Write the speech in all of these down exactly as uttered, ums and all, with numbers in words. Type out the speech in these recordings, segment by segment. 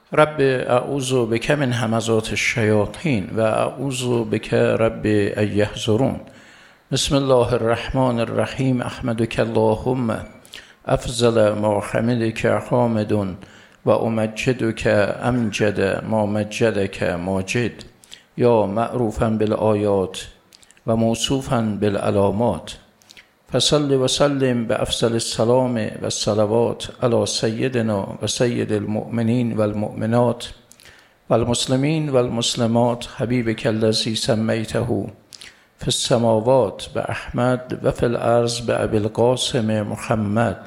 رب اعوذ بک من همزات الشیاطین و اعوذ بک رب ان یحضرون. بسم الله الرحمن الرحیم. احمدک اللهم افضل ما حمدک حامد و امجدک امجد ما مجدک ماجد یا معروفا بالآیات و موصوفا بالعلامات. فصل و سلم به افضل السلام و الصلوات علی سیدنا و سید المؤمنین و المؤمنات و المسلمین و المسلمات حبیبک الذی سمیته فی السماوات به احمد و فی الارض به ابی القاسم محمد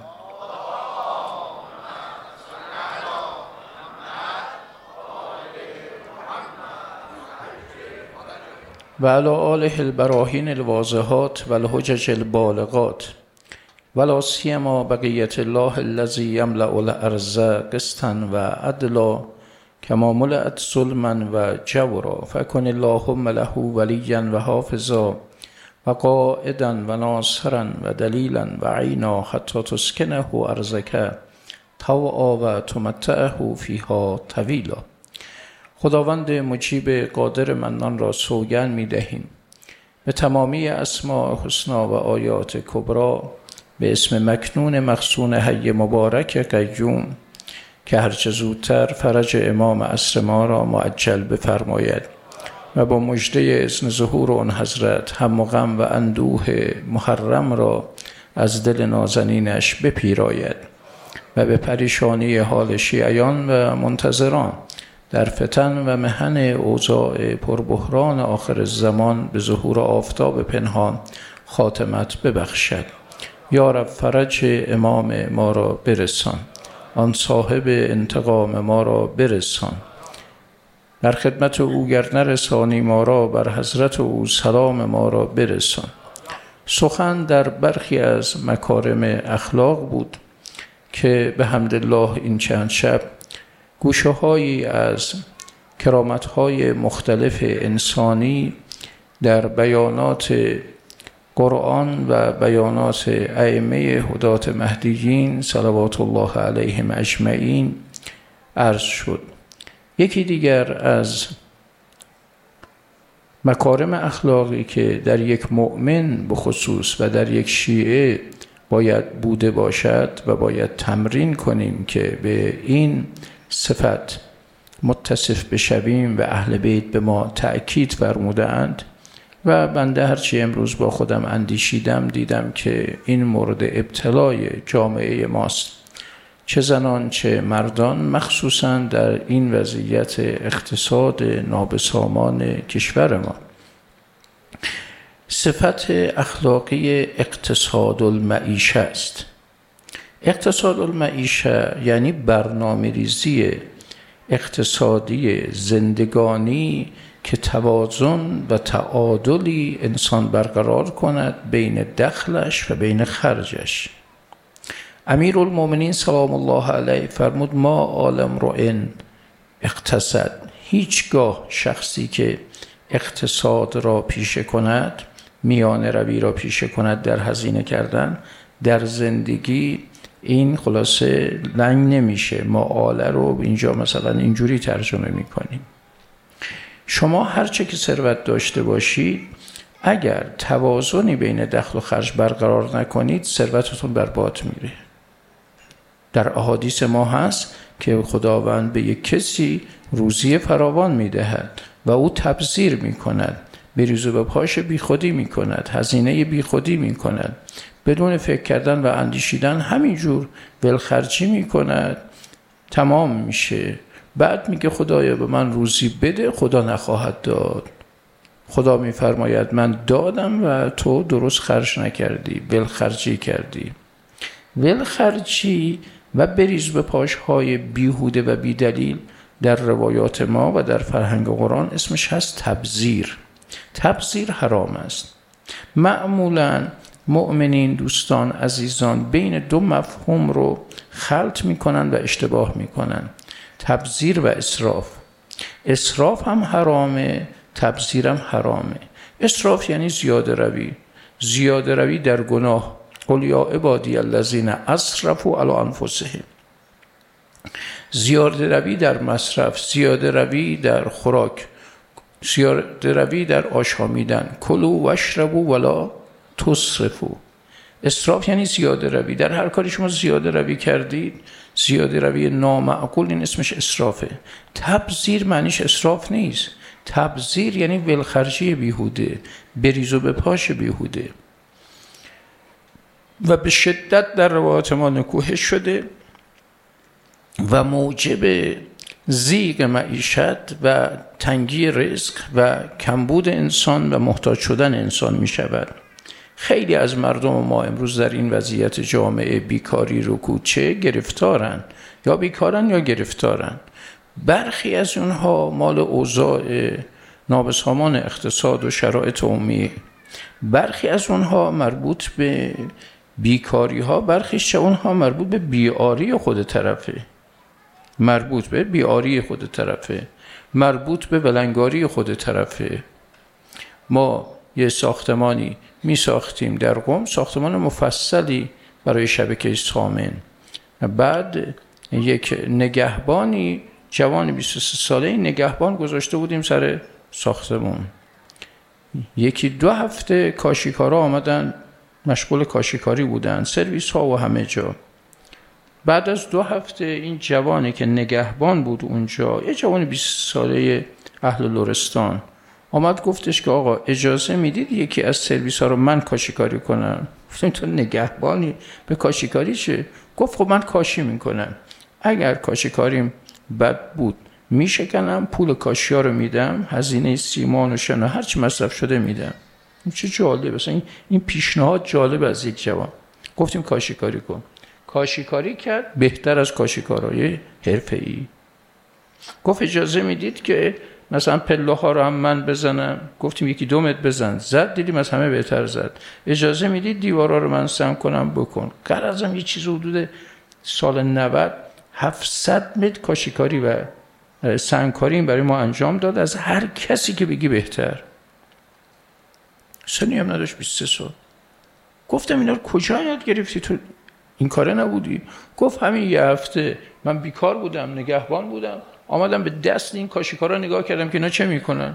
و علی آله البراهین الواضحات و الحجج البالغات و لا سیما بقیة الله الذی یملأ الارض قسطا و عدلا کما ملأت ظلما و جورا. فکن اللهم له ولیا و حافظا و قائدا و ناصرا و دلیلا و عینا حتی تسکنه ارضک طوعا و تمتعه فیها طویلا. خداوند مجیب قادر منان را سوگند می دهیم به تمامی اسماء حسنا و آیات کبرا به اسم مکنون مخزون حی مبارک قیوم که هرچه زودتر فرج امام عصر ما را معجل بفرماید و با مژده اذن ظهور آن حضرت هم و غم و اندوه محرم را از دل نازنینش بپیراید و به پریشانی حال شیعیان و منتظران در فتن و محن اوضاع پربحران آخر الزمان به ظهور آفتاب پنهان خاتمت ببخشد. یا رب فرج امام ما را برسان، آن صاحب انتقام ما را برسان. در خدمت او گر نرسانی ما را، بر حضرت او سلام ما را برسان. سخن در برخی از مکارم اخلاق بود که به حمدالله این چند شب گوشه هایی از کرامت های مختلف انسانی در بیانات قرآن و بیانات ائمه هدات مهدیین صلوات الله علیهم اجمعین عرض شد. یکی دیگر از مکارم اخلاقی که در یک مؤمن بخصوص و در یک شیعه باید بوده باشد و باید تمرین کنیم که به این صفت متصف بشویم و اهل بیت به ما تأکید فرمودند و بنده هرچی امروز با خودم اندیشیدم دیدم که این مورد ابتلای جامعه ماست، چه زنان چه مردان، مخصوصا در این وضعیت اقتصاد نابسامان کشور ما. صفت اخلاقی اقتصاد المعیشه است. اقتصاد المعیشه یعنی برنامه ریزی اقتصادی زندگانی که توازن و تعادلی انسان برقرار کند بین دخلش و بین خرجش. امیرالمومنین سلام الله علیه فرمود ما آل امرئ اقتصد، هیچگاه شخصی که اقتصاد را پیشه کند، میانه روی را پیشه کند در هزینه کردن در زندگی، این خلاصه لنگ نمیشه. ما آله رو اینجا مثلا اینجوری ترجمه میکنیم. شما هرچه که ثروت داشته باشید اگر توازنی بین دخل و خرج برقرار نکنید ثروتتون برباد میره. در احادیث ما هست که خداوند به یک کسی روزی فراوان میدهد و او تبذیر میکند، بریز و به پاش بی خودی میکند، هزینه بی خودی میکند، بدون فکر کردن و اندیشیدن همینجور ولخرجی میکند، تمام میشه. بعد میگه خدایا به من روزی بده، خدا نخواهد داد. خدا میفرماید من دادم و تو درست خرج نکردی، ولخرجی کردی. ولخرجی و بریز به پاش های بیهوده و بیدلیل در روایات ما و در فرهنگ قرآن اسمش هست تبذیر. تبذیر حرام است. معمولاً مؤمنین دوستان عزیزان بین دو مفهوم رو خلط میکنن و اشتباه میکنن، تبذیر و اسراف. اسراف هم حرامه، تبذیر هم حرامه. اسراف یعنی زیاده روی، زیاده روی در گناه. قل یا عبادی الذین اسرفوا علی انفسهم. زیاده روی در مصرف، زیاده روی در خوراک، زیاده روی در آشامیدن. کلوا واشربوا ولا تسرفوا. اسراف یعنی زیاده روی. در هر کاری شما زیاده روی کردید، زیاده روی نامعقول، این اسمش اسرافه. تبذیر معنیش اسراف نیست. تبذیر یعنی ولخرجی بیهوده، بریز و بپاش بیهوده. و به شدت در روایات ما نکوهش شده و موجب ضیق معیشت و تنگی رزق و کمبود انسان و محتاج شدن انسان می شود. خیلی از مردم ما امروز در این وضعیت جامعه بیکاری رکوچه گرفتارن، یا بیکارن یا گرفتارن. برخی از اونها مال اوضاع نابسامان اقتصاد و شرایط عمومی، برخی از اونها مربوط به بیکاری ها، برخیش اونها مربوط به بیاری خود طرفه، مربوط به بیاری خود طرفه، مربوط به بلنگاری خود طرفه. ما یه ساختمانی می ساختیم در قم، ساختمان مفصلی برای شبکه سامن. بعد یک نگهبانی جوان بیست و سه ساله نگهبان گذاشته بودیم سر ساختمون. یکی دو هفته کاشیکارا آمدن مشغول کاشیکاری بودن، سرویس ها و همه جا. بعد از دو هفته این جوانی که نگهبان بود اونجا، یه جوان بیست ساله اهل لرستان، آمد گفتش که آقا اجازه میدید یکی از سرویس ها رو من کاشیکاری کنم؟ گفتم تو نگهبانی به کاشیکاری چه؟ گفت خب من کاشی میکنم، اگر کاشیکاریم بد بود میشکنم، پول کاشی ها رو میدم، هزینه سیمان و شنا هر چی مصرف شده میدم. چه جالب، مثلا این, این پیشنهاد جالب از یک جوان. گفتیم کاشیکاری کن. کاشیکاری کرد بهتر از کاشیکارای حرفه‌ای. گفت اجازه میدید که مثلا پله ها رو هم من بزنم؟ گفتیم یکی دو متر بزن. زد، دیدیم از همه بهتر زد. اجازه میدید دیوارا رو من سم کنم؟ بکن. قرضم یه چیز حدود سال نود هفتصد متر کاشیکاری و سنگکاری برای ما انجام داد، از هر کسی که بگی بهتر. سنی هم نداشت، بیست و سه سال. گفتم اینا رو کجا یاد گرفتی تو؟ این کاره نبودی؟ گفت همین یه هفته من بیکار بودم، نگهبان بودم، آمدم به دست این کاشیکارا نگاه کردم که اینا چه میکنن.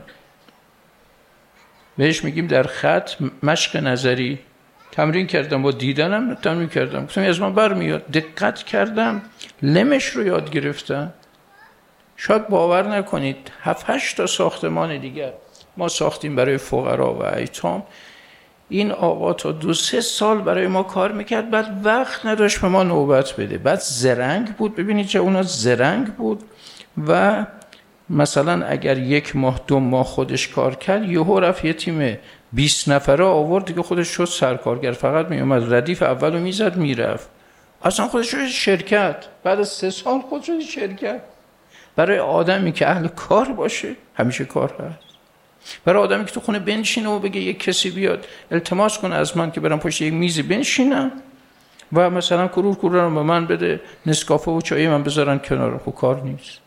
بهش میگیم در خط مشق نظری. تمرین کردم، با دیدنم تمرین کردم. گفتم از من برمیاد. دقت کردم، لمش رو یاد گرفتم. شاید باور نکنید هفت هشت تا ساختمان دیگر ما ساختیم برای فقرا و ایتام. این آقا تا دو سه سال برای ما کار میکرد، بعد وقت نداشت به ما نوبت بده. بعد زرنگ بود، ببینید چه اونا زرنگ بود و مثلا اگر یک ماه دو ماه خودش کار کرد، یهو رفت یه تیم بیست نفره آورد دیگه، خودش شد سرکارگر، فقط میومد ردیف اولو میزد میرفت. اصلا خودش شد شرکت. بعد از سه سال خودش شد شرکت. برای آدمی که اهل کار باشه همیشه کار هست. برای آدمی که تو خونه بنشینه و بگه یک کسی بیاد التماس کنه از من که برم پشت یک میزی بنشینم و مثلا کرور کرور رو به من بده، نسکافه و چای من بذارن کنار، خب کار نیست.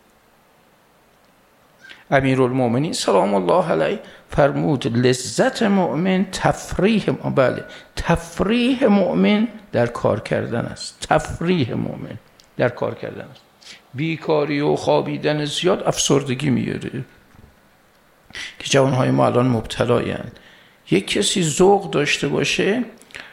امیرالمومنین سلام الله علیه فرمود لذت مؤمن تفریح، بله تفریح مؤمن در کار کردن است. تفریح مؤمن در کار کردن است. بیکاری و خوابیدن زیاد افسردگی میاره که جوانهای ما الان مبتلایند. یک کسی ذوق داشته باشه،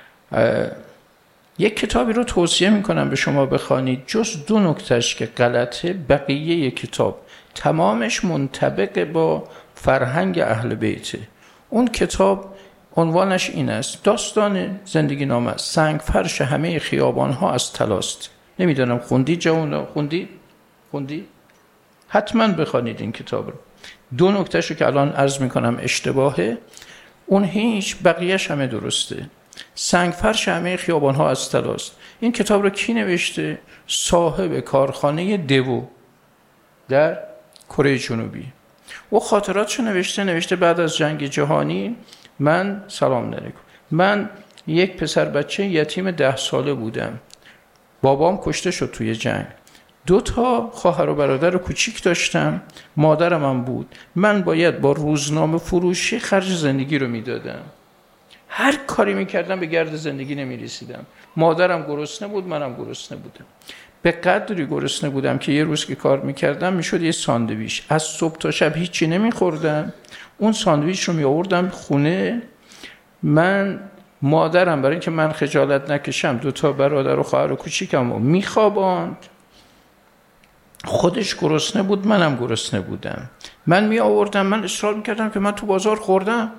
یک کتابی رو توصیه میکنم به شما بخوانید، جز دو نکتهش که غلطه، بقیه کتاب تمامش منطبق با فرهنگ اهل بیته. اون کتاب عنوانش این است، داستان زندگی نامه، سنگ فرش همه خیابان ها از طلاست. نمیدونم خوندی جوان؟ خوندی؟ خوندی؟ حتما بخوانید این کتاب رو. دو نکتهشو که الان عرض میکنم اشتباهه، اون هیچ، بقیهش همه درسته. سنگ فرش همه خیابان ها از طلاست. این کتاب رو کی نوشته؟ صاحب کارخانه دیو در کره جنوبی. و خاطراتشو نوشته نوشته بعد از جنگ جهانی من سلام علیکم من یک پسر بچه یتیم ده ساله بودم. بابام کشته شد توی جنگ. دو تا خواهر و برادر کوچیک داشتم، مادرم هم بود. من باید با روزنامه فروشی خرج زندگی رو میدادم. هر کاری میکردم به گرد زندگی نمیرسیدم. مادرم گرسنه بود، منم گرسنه بودم. به قدری گرسنه بودم که یه روز که کار میکردم میشد یه ساندویچ، از صبح تا شب هیچی نمیخوردم، اون ساندویچ رو میآوردم خونه. من مادرم برای اینکه من خجالت نکشم دو تا برادر و خواهر و کوچیکم رو میخواباند، خودش گرسنه بود، منم گرسنه بودم. من می آوردم، من اصرار میکردم که من تو بازار خوردم.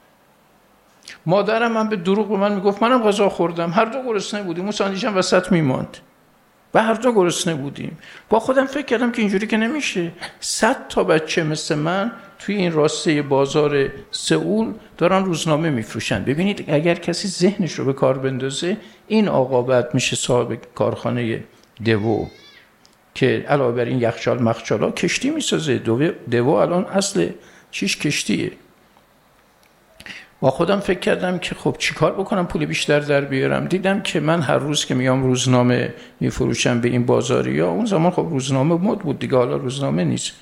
مادرم من به دروغ به من میگفت منم غذا خوردم. هر دو گرسنه بودیم، اون ساندویچم وسط میماند و هر دو گرسنه بودیم. با خودم فکر کردم که اینجوری که نمیشه. صد تا بچه مثل من توی این راسته بازار سئول دارن روزنامه میفروشن. ببینید اگر کسی ذهنش رو به کار بندازه، این آقا بعد میشه صاحب کارخانه دوو که علاوه بر این یخچال مخچالا کشتی میسازه. دوو الان اصل چیش کشتیه. با خودم فکر کردم که خب چیکار بکنم پول بیشتر در بیارم. دیدم که من هر روز که میام روزنامه میفروشم به این بازاریا، اون زمان خب روزنامه مد بود دیگه، حالا روزنامه نیست،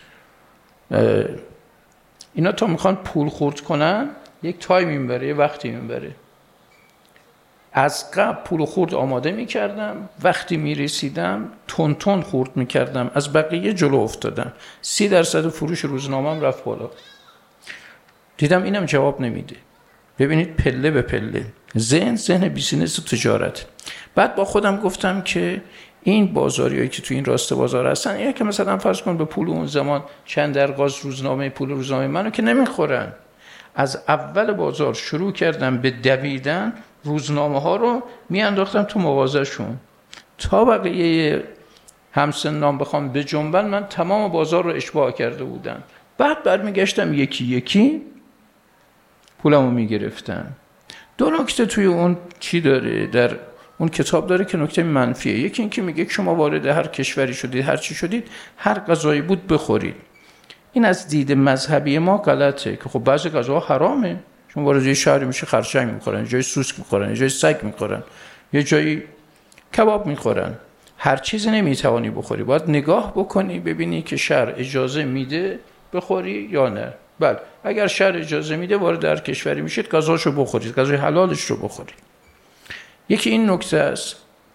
اینا تا میخوان پول خورد کنن یک تایم میبره، یه وقتی میبره. از قبل پول خورد آماده میکردم، وقتی میرسیدم تون تون خورد میکردم، از بقیه جلو افتادم، سی درصد فروش روزنامه‌ام رفت بالا. دیدم اینم جواب نمیده. ببینید پله به پله، ذهن ذهن بیزینس و تجارت. بعد با خودم گفتم که این بازاریایی که تو این راسته بازار هستن، اینا که مثلا فرض کن به پول اون زمان چند درغاز روزنامه پول روزنامه منو که نمیخورن. از اول بازار شروع کردم به دویدن، روزنامه ها رو میانداختم تو مغازه‌شون تا بقیه همسنان بخوام به جنبن، من تمام بازار رو اشباع کرده بودم. بعد برمیگشتم یکی یکی پولمو میگرفتم. دو نکته توی اون چی داره، در اون کتاب داره که نکته منفیه. یکی این که میگه که شما وارد هر کشوری شدید، هر چی شدید، هر غذایی بود بخورید. این از دید مذهبی ما غلطه که خب بعضی غذاها حرامه. چون وارد یه شهری میشه خرچنگ میخورن، جای سوسک میخورن، جای سگ میخورن، یه جایی کباب میخورن. هر چیزی نمیتوانی بخوری، باید نگاه بکنی ببینی که شهر اجازه میده بخوری یا نه. بله اگر شهر اجازه میده وارد هر کشوری میشید غذاشو بخورید، غذای حلالش رو بخورید. یکی این نکته است.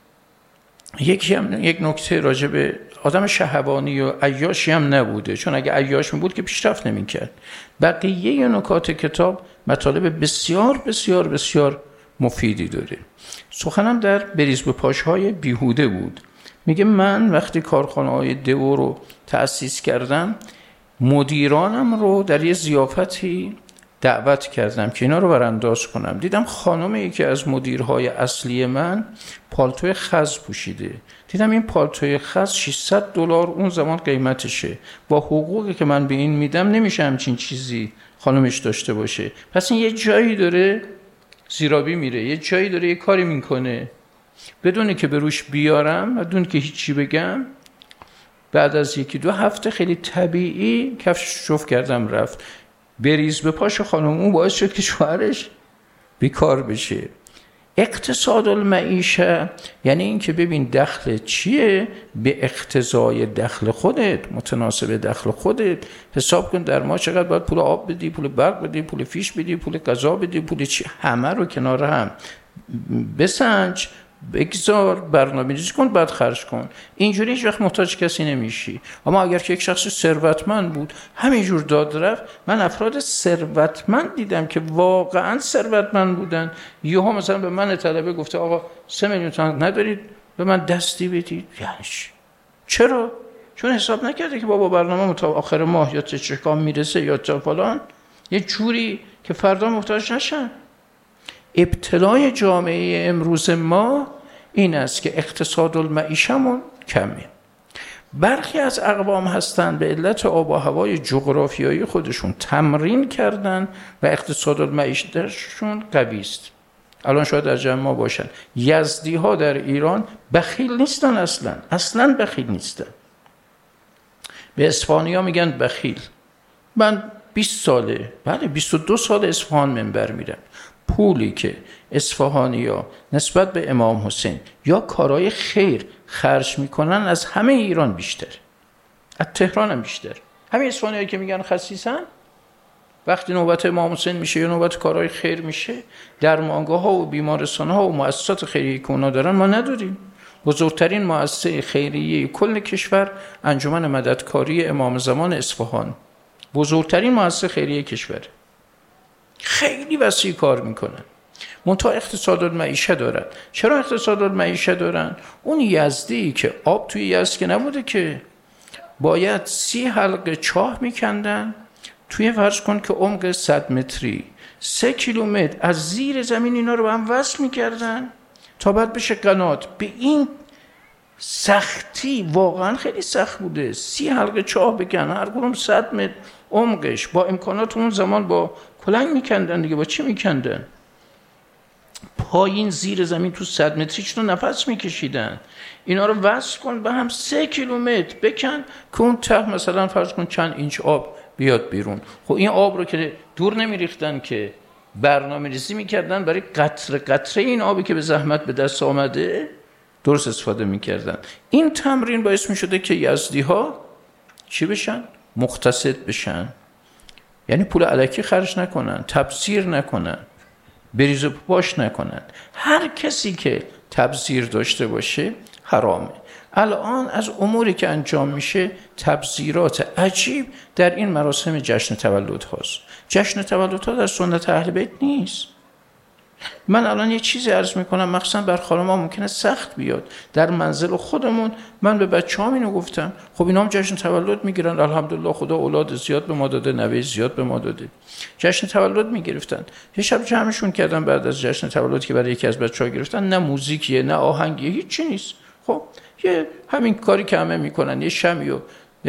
یکی هم یک نکته راجع به آدم شهوانی و عیاشی هم نبوده، چون اگه عیاش می بود که پیشرفت نمی‌کرد. بقیه نکات کتاب مطالب بسیار بسیار بسیار مفیدی داره. سخنم در بریز به پاشهای بیهوده بود. میگه من وقتی کارخانه‌های دوو رو تأسیس کردم، مدیرانم رو در یه ضیافتی دعوت کردم که اینا رو برانداز کنم. دیدم خانم یکی از مدیرهای اصلی من پالتوی خز پوشیده. دیدم این پالتوی خز ششصد دلار اون زمان قیمتشه. با حقوقی که من به این میدم نمیشه همچین چیزی خانمش داشته باشه. پس این یه جایی داره زیرابی میره، یه جایی داره یه کاری میکنه بدونه که به روش بیارم، بدون که هیچی بگم. بعد از یکی دو هفته خیلی طبیعی کفش شف کردم رفت. بریز به پاش خانم اون باعث شد که شوهرش بیکار بشه. اقتصاد المعیشه یعنی این که ببین دخل چیه، به اقتضای دخل خودت، متناسب دخل خودت حساب کن در ماه چقدر باید پول آب بدی، پول برق بدی، پول فیش بدی، پول غذا بدی، پول چی، همه رو کنار هم بسنج، بگذار، برنامه‌ریزی کن، بعد خرج کن. اینجوری هیچ وقت محتاج کسی نمیشی. اما اگر که یک شخص ثروتمند بود همینجور داد رفت، من افراد ثروتمند دیدم که واقعا ثروتمند بودن. یهو مثلا به من طلبه گفته آقا سه میلیون تومان ندارید به من دستی بدید. یعنی چرا؟ چون حساب نکرده که بابا برنامه تا آخر ماه یا چه چکام میرسه یا تا فلان، یه جوری که فردا محتاج نشن. ابتلای جامعه امروز ما این است که اقتصاد المعیشمون کمه. برخی از اقوام هستند به علت آب و هوای جغرافیایی خودشون تمرین کردن و اقتصاد المعیششون قوی است. الان شاید در جمع ما باشن. یزدی ها در ایران بخیل نیستن، اصلا اصلا بخیل نیستن. به اصفهانی ها میگن بخیل. من بیست ساله، بله بیست و دو سال اصفهان منبر میرم. پولی که اصفهانی‌ها نسبت به امام حسین یا کارهای خیر خرج میکنن از همه ایران بیشتر، از تهران هم بیشتر. همین اصفهانی‌هایی که میگن خسیسن، وقتی نوبت امام حسین میشه یا نوبت کارهای خیر میشه، درمانگاه‌ها و بیمارستان‌ها و مؤسسات خیریه که اونا دارن ما نداریم. بزرگترین مؤسسه خیریه کل کشور انجمن مددکاری امام زمان اصفهان، بزرگترین مؤسسه خیریه کشور، خیلی وسیع کار میکنن. منتها اقتصادات معیشه دارن. چرا اقتصادات معیشه دارن؟ اون یزدی که آب توی یزد که نبوده که، باید سی حلقه چاه میکندن توی، فرض کن که عمق صد متری، سه کیلومتر از زیر زمین اینا رو به هم وصل میکردن تا بعد بشه قنات. به این سختی واقعا خیلی سخت بوده. سی حلقه چاه بکن، هر کدوم صد متر عمقش، با امکانات اون زمان با کلنگ میکندن دیگه. با چی میکندن؟ پایین زیر زمین تو صد متریش رو نفس میکشیدن. اینا رو وصل کن به هم، سه کیلومتر بکن که اون ته مثلا فرض کن چند اینچ آب بیاد بیرون. خب این آب رو که دور نمیریختن که، برنامه ریزی میکردن برای قطره قطره این آبی که به زحمت به دست آمده درست استفاده میکردن. این تمرین باعث میشده که یزدی ها چی بشن؟ مقتصد بشن. یعنی پول الکی خرج نکنن، تبذیر نکنن، بریز و پاش نکنن. هر کسی که تبذیر داشته باشه حرامه. الان از اموری که انجام میشه تبذیرات عجیب در این مراسم جشن تولد هاست. جشن تولد ها در سنت اهل بیت نیست. من الان یه چیزی عرض میکنم، مخصوصا بر خانم‌ها ممکنه سخت بیاد. در منزل خودمون من به بچه‌هام اینو گفتم، خب اینا هم جشن تولد میگیرن، الحمدلله خدا اولاد زیاد به ما داده، نوه زیاد به ما داده، جشن تولد میگرفتن. یه شب جمعشون کردم بعد از جشن تولد که برای یکی از بچه‌ها گرفتن، نه موزیکیه نه آهنگیه، هیچ چی نیست. خب یه همین کاری که همه میکنن، یه شمی و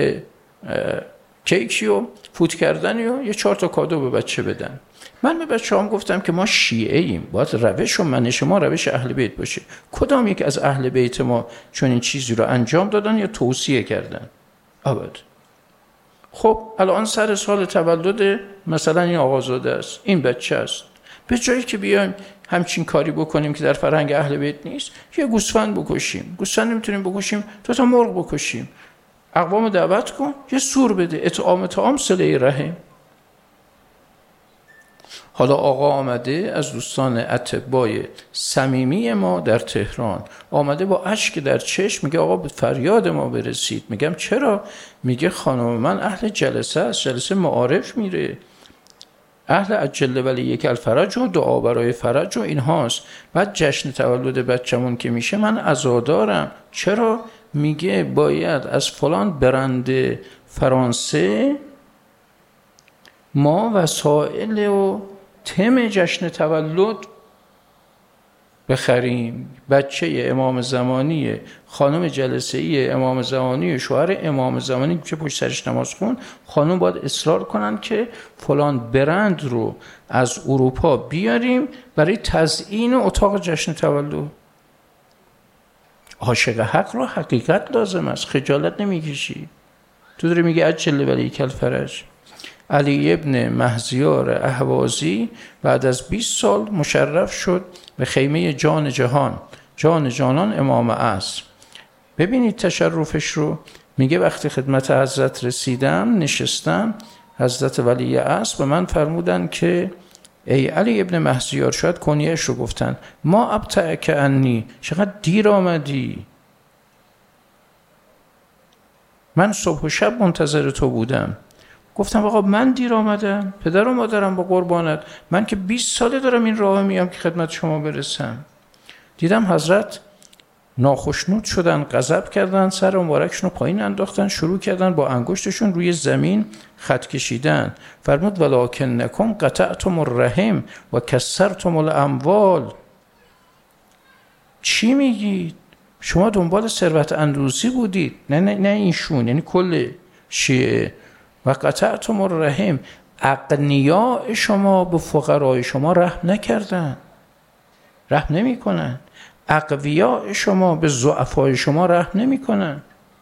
کیکی و فوت کردنی و یه چهار تا کادو به بچه بدن. من به بچه‌هام گفتم که ما شیعه ایم، باید روش و منش ما روش اهل بیت باشه. کدام یک از اهل بیت ما چون این چیزی رو انجام دادن یا توصیه کردن؟ ابد. خب الان سر سال تولد مثلا این آقازاده است، این بچه است، به جایی که بیایم همچین کاری بکنیم که در فرهنگ اهل بیت نیست، یه گوسفند بکشیم. گوسفند نمیتونیم بکشیم، تو تا مرغ بکشیم. اقوام دعوت کن، یه سور بده، اطعام طعام، صله رحم. حالا آقا آمده از دوستان اتباع صمیمی ما در تهران، آمده با اشک در چشم، میگه آقا به فریاد ما برسید. میگم چرا؟ میگه خانم من اهل جلسه است، جلسه معارف میره، اهل عجل ولی یک الفرج و دعا برای فرج و این هاست. بعد جشن تولد بچمون که میشه من عزادارم. چرا؟ میگه باید از فلان برند فرانسه ما وسایل و تم جشن تولد بخریم. بچه امام زمانی، خانم جلسه‌ای امام زمانی، شوهر امام زمانی که پشت سرش نماز خون، خانم باید اصرار کنن که فلان برند رو از اروپا بیاریم برای تزیین اتاق جشن تولد. عاشق حق رو حقیقت لازم است، خجالت نمیکشی. تو داری میگه عجل ولی یک الفرج. علی ابن مهزیار اهوازی بعد از بیست سال مشرف شد به خیمه جان جهان، جان جانان امام عصر. ببینید تشرفش رو. میگه وقتی خدمت حضرت رسیدم نشستم، حضرت ولی عصر به من فرمودن که ای علی ابن مهزیار، شاید کنیهش رو گفتن، ما ابتعک انی، چقدر دیر آمدی، من صبح و شب منتظر تو بودم. گفتم آقا من دیر آمدم، پدر و مادرم با قربانت، من که بیست ساله دارم این راه میام که خدمت شما برسم. دیدم حضرت ناخشنود شدن، غضب کردن، سر مبارکشون رو پایین انداختن، شروع کردن با انگشتشون روی زمین خط کشیدن. فرمود ولکنکم قطعتم الرحم و کسرتم الاموال. چی میگید؟ شما دنبال ثروت اندوزی بودید. نه نه نه اینشون، یعنی کل شیعه. و قطعتم الرحم، اغنیاء شما به فقرای شما رحم نکردن، رحم نمی کنن. اقویاء شما به ضعفای شما رحم نمی کنن،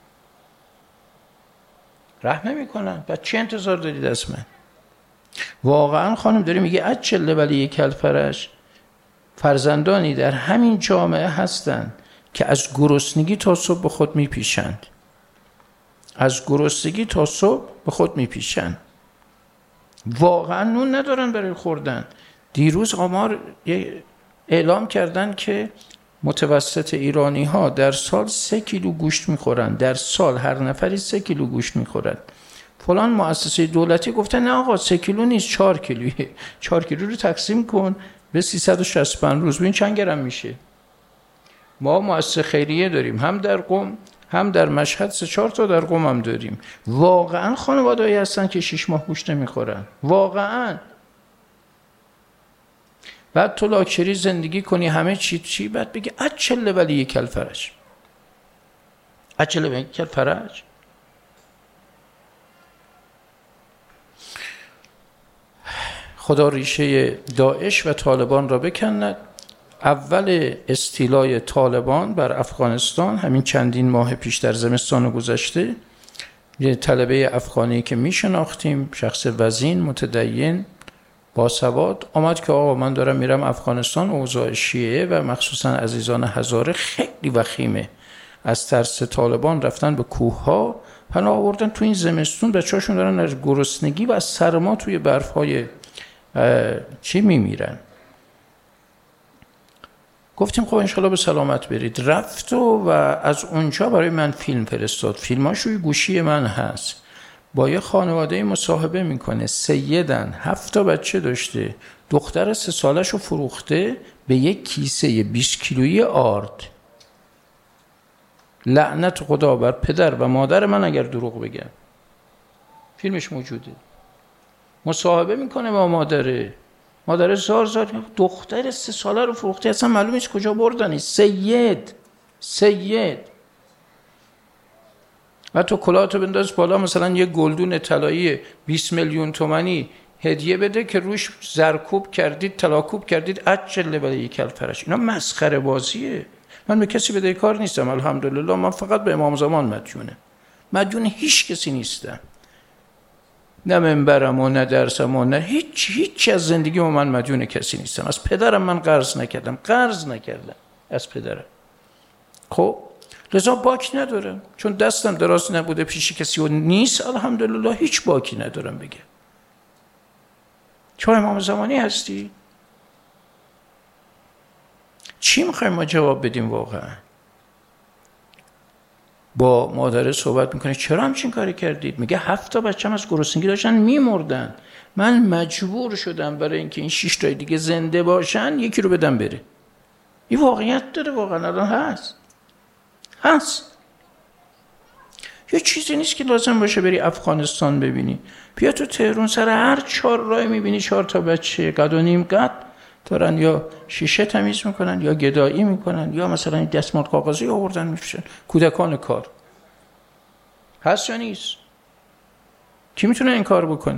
رحم نمی کنن. بعد چی انتظار دارید از من؟ واقعا خانم داری میگه عجل ولی یک الفرج. فرزندانی در همین جامعه هستند که از گرسنگی تا صبح به خود میپیشند، از گرسنگی تا صبح به خود میپیشند، واقعا نون ندارن برای خوردن. دیروز آمار اعلام کردن که متوسط ایرانی ها در سال سه کیلو گوشت میخورن، در سال هر نفری سه کیلو گوشت میخورن. فلان مؤسسه دولتی گفتن نه آقا سه کیلو نیست، چهار کیلویه. چهار کیلو رو تقسیم کن به سیصد و شصت و پنج روز، ببین چند گرم میشه. ما مؤسسه خیریه داریم، هم در قم هم در مشهد، سه چهار تا در قم هم داریم. واقعا خانواده‌ای هستن که شش ماه گوشت نمیخورن، واقعا. بعد تو لاکچری زندگی کنی همه چی چی، بعد بگی اچله ولی یک الفرج، اچله ولی یک الفرج. خدا ریشه داعش و طالبان را بکند. اول استیلای طالبان بر افغانستان همین چندین ماه پیش در زمستان گذشته، یه طلبه افغانی که می شناختیم، شخص وزین متدین باسواد، آمد که آقا من دارم میرم افغانستان، اوضاع شیعه و مخصوصا عزیزان هزاره خیلی وخیمه، از ترس طالبان رفتن به کوه ها پناه آوردن. تو این زمستون بچه‌هاشون دارن از گرسنگی و از سرما توی برف های چی میمیرن. گفتیم خب انشالله به سلامت برید. رفت و, و از اونجا برای من فیلم فرستاد، فیلماش روی گوشی من هست. با یه خانواده مصاحبه میکنه، سیدن، هفت تا بچه داشته، دختر سه سالش رو فروخته به یک کیسه بیست کیلویی آرد. لعنت خدا بر پدر و مادر من اگر دروغ بگم. فیلمش موجوده. مصاحبه میکنه با مادره، مادر زار زار، دختر سه ساله رو فروخته، اصلا معلوم نیست کجا بردنی. سید سید و تو کلاهتو بنداز بالا، مثلا یه گلدون طلایی بیست میلیون تومانی هدیه بده که روش زرکوب کردید، طلاکوب کردید، اجل ولی یک الفرج. اینا مسخره بازیه. من به کسی بدهکار نیستم الحمدلله، من فقط به امام زمان مدیونم، مدیون هیچ کسی نیستم، نه منبرم و نه درسم و نه هیچ هیچ از زندگی و من مدیون کسی نیستم. از پدرم من قرض نکردم، قرض نکردم از پدرم. خب لذا باک ندارم، چون دستم دراز نبوده پیش کسی و نیست، الحمدلله هیچ باکی ندارم بگم. چون امام زمانی هستی؟ چی میخوایم ما جواب بدیم واقعا؟ با مادره صحبت میکنه چرا همچین کاری کردید؟ میگه هفت تا بچه‌م از گرسنگی داشتن میمردن، من مجبور شدم برای اینکه این شش تای دیگه زنده باشن یکی رو بدم بره. این واقعیت داره، واقعا الان هست هست یه چیزی نیست که لازم باشه بری افغانستان ببینی. بیا تو تهران سر هر چهار راه میبینی چهار تا بچه قد و نیم قد دارن، یا شیشه تمیز میکنن یا گدایی میکنن یا مثلا این دستمال کاغذی آوردن میفروشن. کودکان کار هست یا نیست؟ کی میتونه این کار بکنه؟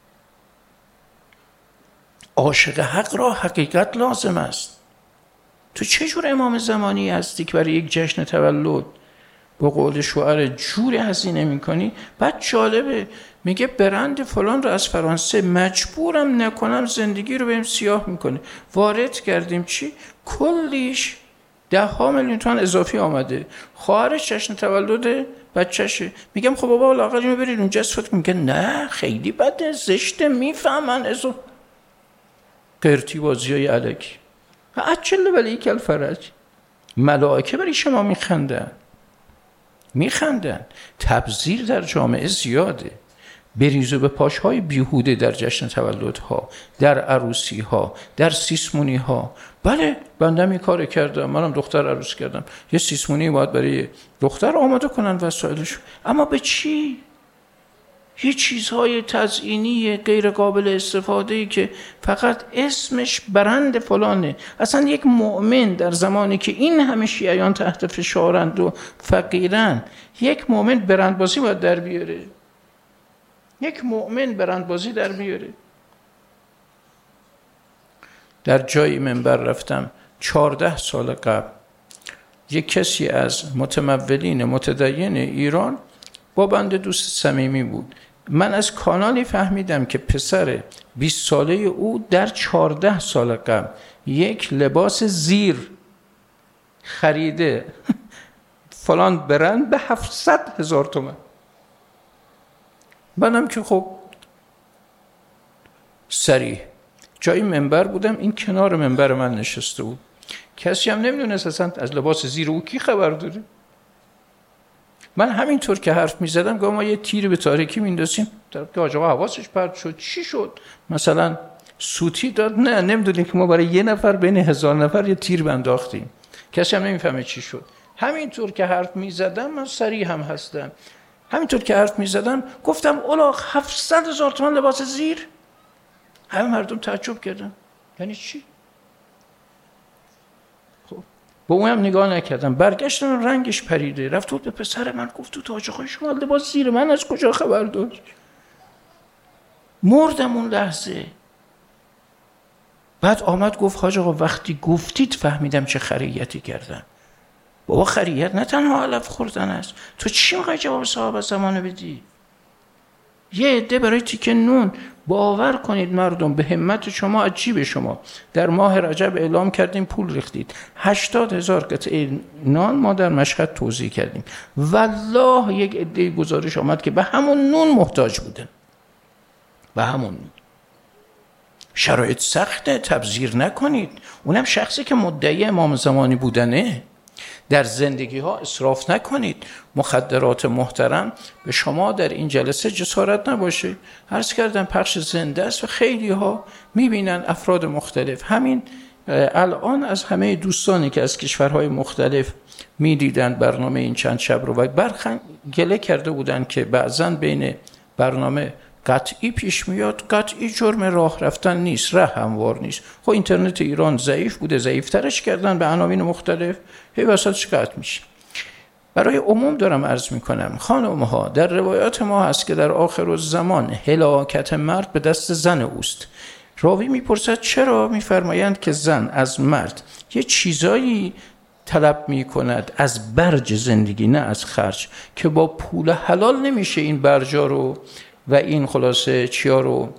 عاشق حق را حقیقت لازم است. تو چه جور امام زمانی هستی که برای یک جشن تولد با قول شوهر جوری هزینه میکنی؟ بعد جالبه میگه برند فلان رو از فرانسه مجبورم نکنم زندگی رو بهم سیاه میکنه. وارد کردیم چی؟ کلیش ده ها میلیون تومان اضافی آمده. خواهرش جشن تولد بچهشه. میگم خب بابا لااقل اینو برید اونجا استفاده کن. میگه نه خیلی بده، زشته، میفهمن ازو قرتی بازیای الکی. اچله ولی یک الفرج. ملائکه برای شما میخندن میخندن. تبذیر در جامعه زیاده. بریز و به پاشهای بیهوده در جشن تولدها، در عروسی ها، در سیسمونی ها. بله بندم این کار کردم، منم دختر عروس کردم، یه سیسمونی باید برای دختر آماده کنن وسایلش، اما به چی؟ یه چیزهای تزئینی غیر قابل استفاده‌ای که فقط اسمش برند فلانه. اصلا یک مؤمن در زمانی که این همه شیعیان تحت فشارند و فقیرن، یک مؤمن برندبازی باید در بیاره. یک مؤمن برندبازی در بیاره. در جایی منبر رفتم چهارده سال قبل، یک کسی از متمولین متدین ایران با بنده دوست صمیمی بود. من از کانالی فهمیدم که پسر بیست ساله او در چهارده سال قبل یک لباس زیر خریده فلان برند به هفتصد هزار تومان. منم که خب سریع جایی منبر بودم، این کنار منبر من نشسته بود، کسی هم نمیدونست اصلا از لباس زیر او کی خبر داره. من همینطور که حرف میزدم گفتم ما یه تیر به تاریکی میندازیم، در که آقا حواسش پرت شد. چی شد؟ مثلا سوتی داد؟ نه، نمیدونیم که ما برای یه نفر بین هزار نفر یه تیر بنداختیم. کسی هم نمیفهمه چی شد. همینطور که حرف میزدم، من سریع هم هستم، همینطور که حرف میزدم گفتم اولاغ هفتصد هزار تومان لباس زیر. همه مردم تعجب کردن. یعنی چی؟ خب با اونم نگاه نکردم، برگشتم رنگش پریده، رفت بود به پسر من گفت تو تاج آقای شما لباس زیر، من از کجا خبر داشت؟ مردم اون لحظه. بعد آمد گفت حاج آقا وقتی گفتید فهمیدم چه خریتی کردم. بابا خریت نه تنها علف خوردن است، تو چی میخوای جواب صاحب زمانه بدی؟ یه عده برای تیکه نون. باور کنید مردم به همت شما، عجیب شما، در ماه رجب اعلام کردیم پول ریختید، هشتاد هزار قطعه نان ما در مشهد توزیع کردیم. والله یک عده گزارش آمد که به همون نون محتاج بودن، به همون نون. شرایط سخته، تبذیر نکنید. اونم شخصی که مدعی امام زمانی بودنه. در زندگی ها اسراف نکنید. مخدرات محترم به شما در این جلسه جسارت نباشه. عرض کردم پخش زنده است و خیلی ها میبینن افراد مختلف. همین الان از همه دوستانی که از کشورهای مختلف میدیدن برنامه این چند شب رو و برخن گله کرده بودن که بعضن بین برنامه قطعی پیش میاد، قطعی جرم راه رفتن نیست، ره هموار نیست. خب اینترنت ایران ضعیف بوده، ضعیفترش کردن به عناوین مختلف، هی وسطش قطع میشه. برای عموم دارم عرض میکنم خانم‌ها، در روایات ما هست که در آخر الزمان هلاکت مرد به دست زن اوست. راوی میپرسد چرا؟ میفرمایند که زن از مرد یه چیزایی طلب میکند از برج زندگی، نه از خرج، که با پول حلال نمیشه این برجا رو و این خلاصه چیا رو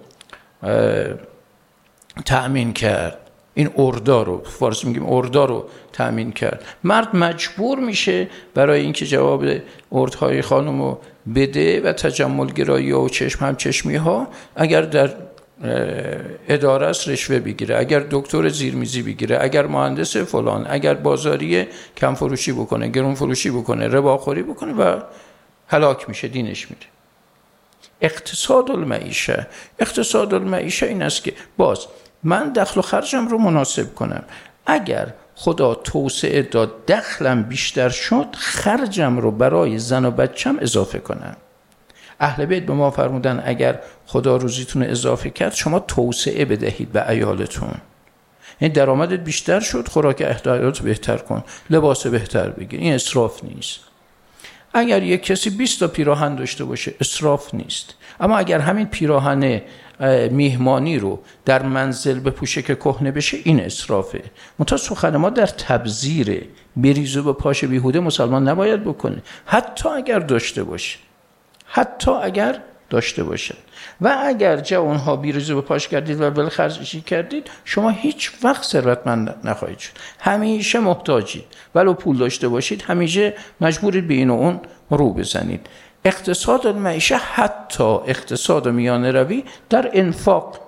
تأمین کرد، این اردا رو، فارسی میگیم اردا رو تأمین کرد. مرد مجبور میشه برای اینکه جواب اردهای خانم رو بده و تجمل گرایی و چشم هم چشمی ها، اگر در اداره است رشوه بگیره، اگر دکتر زیرمیزی بگیره، اگر مهندس فلان، اگر بازاری کم فروشی بکنه، گرون فروشی بکنه، رباخوری بکنه و هلاک میشه، دینش میره. اقتصاد المعیشه، اقتصاد المعیشه این است که باز من دخل و خرجم رو مناسب کنم. اگر خدا توسعه داد دخلم بیشتر شد، خرجم رو برای زن و بچم اضافه کنم. اهل بیت به ما فرمودن اگر خدا روزیتون اضافه کرد شما توسعه بدهید به عیالتون. این درآمدت بیشتر شد، خوراک احتیاجات بهتر کن، لباس بهتر بگیر. این اسراف نیست. اگر یک کسی بیست تا پیراهن داشته باشه اسراف نیست. اما اگر همین پیراهن میهمانی رو در منزل بپوشه که کهنه بشه، این اسرافه. منتها سخن ما در تبذیره. بریزو به پاش بیهوده مسلمان نباید بکنه، حتی اگر داشته باشه، حتی اگر داشته باشه. و اگر جوانها بیریزو به پاش کردید و بلخرجی کردید، شما هیچ وقت ثروتمند نخواهید شد. همیشه محتاجید. ولو پول داشته باشید همیشه مجبورید به این و اون رو بزنید. اقتصاد المعیشه، حتی اقتصاد میانه روی در انفاق.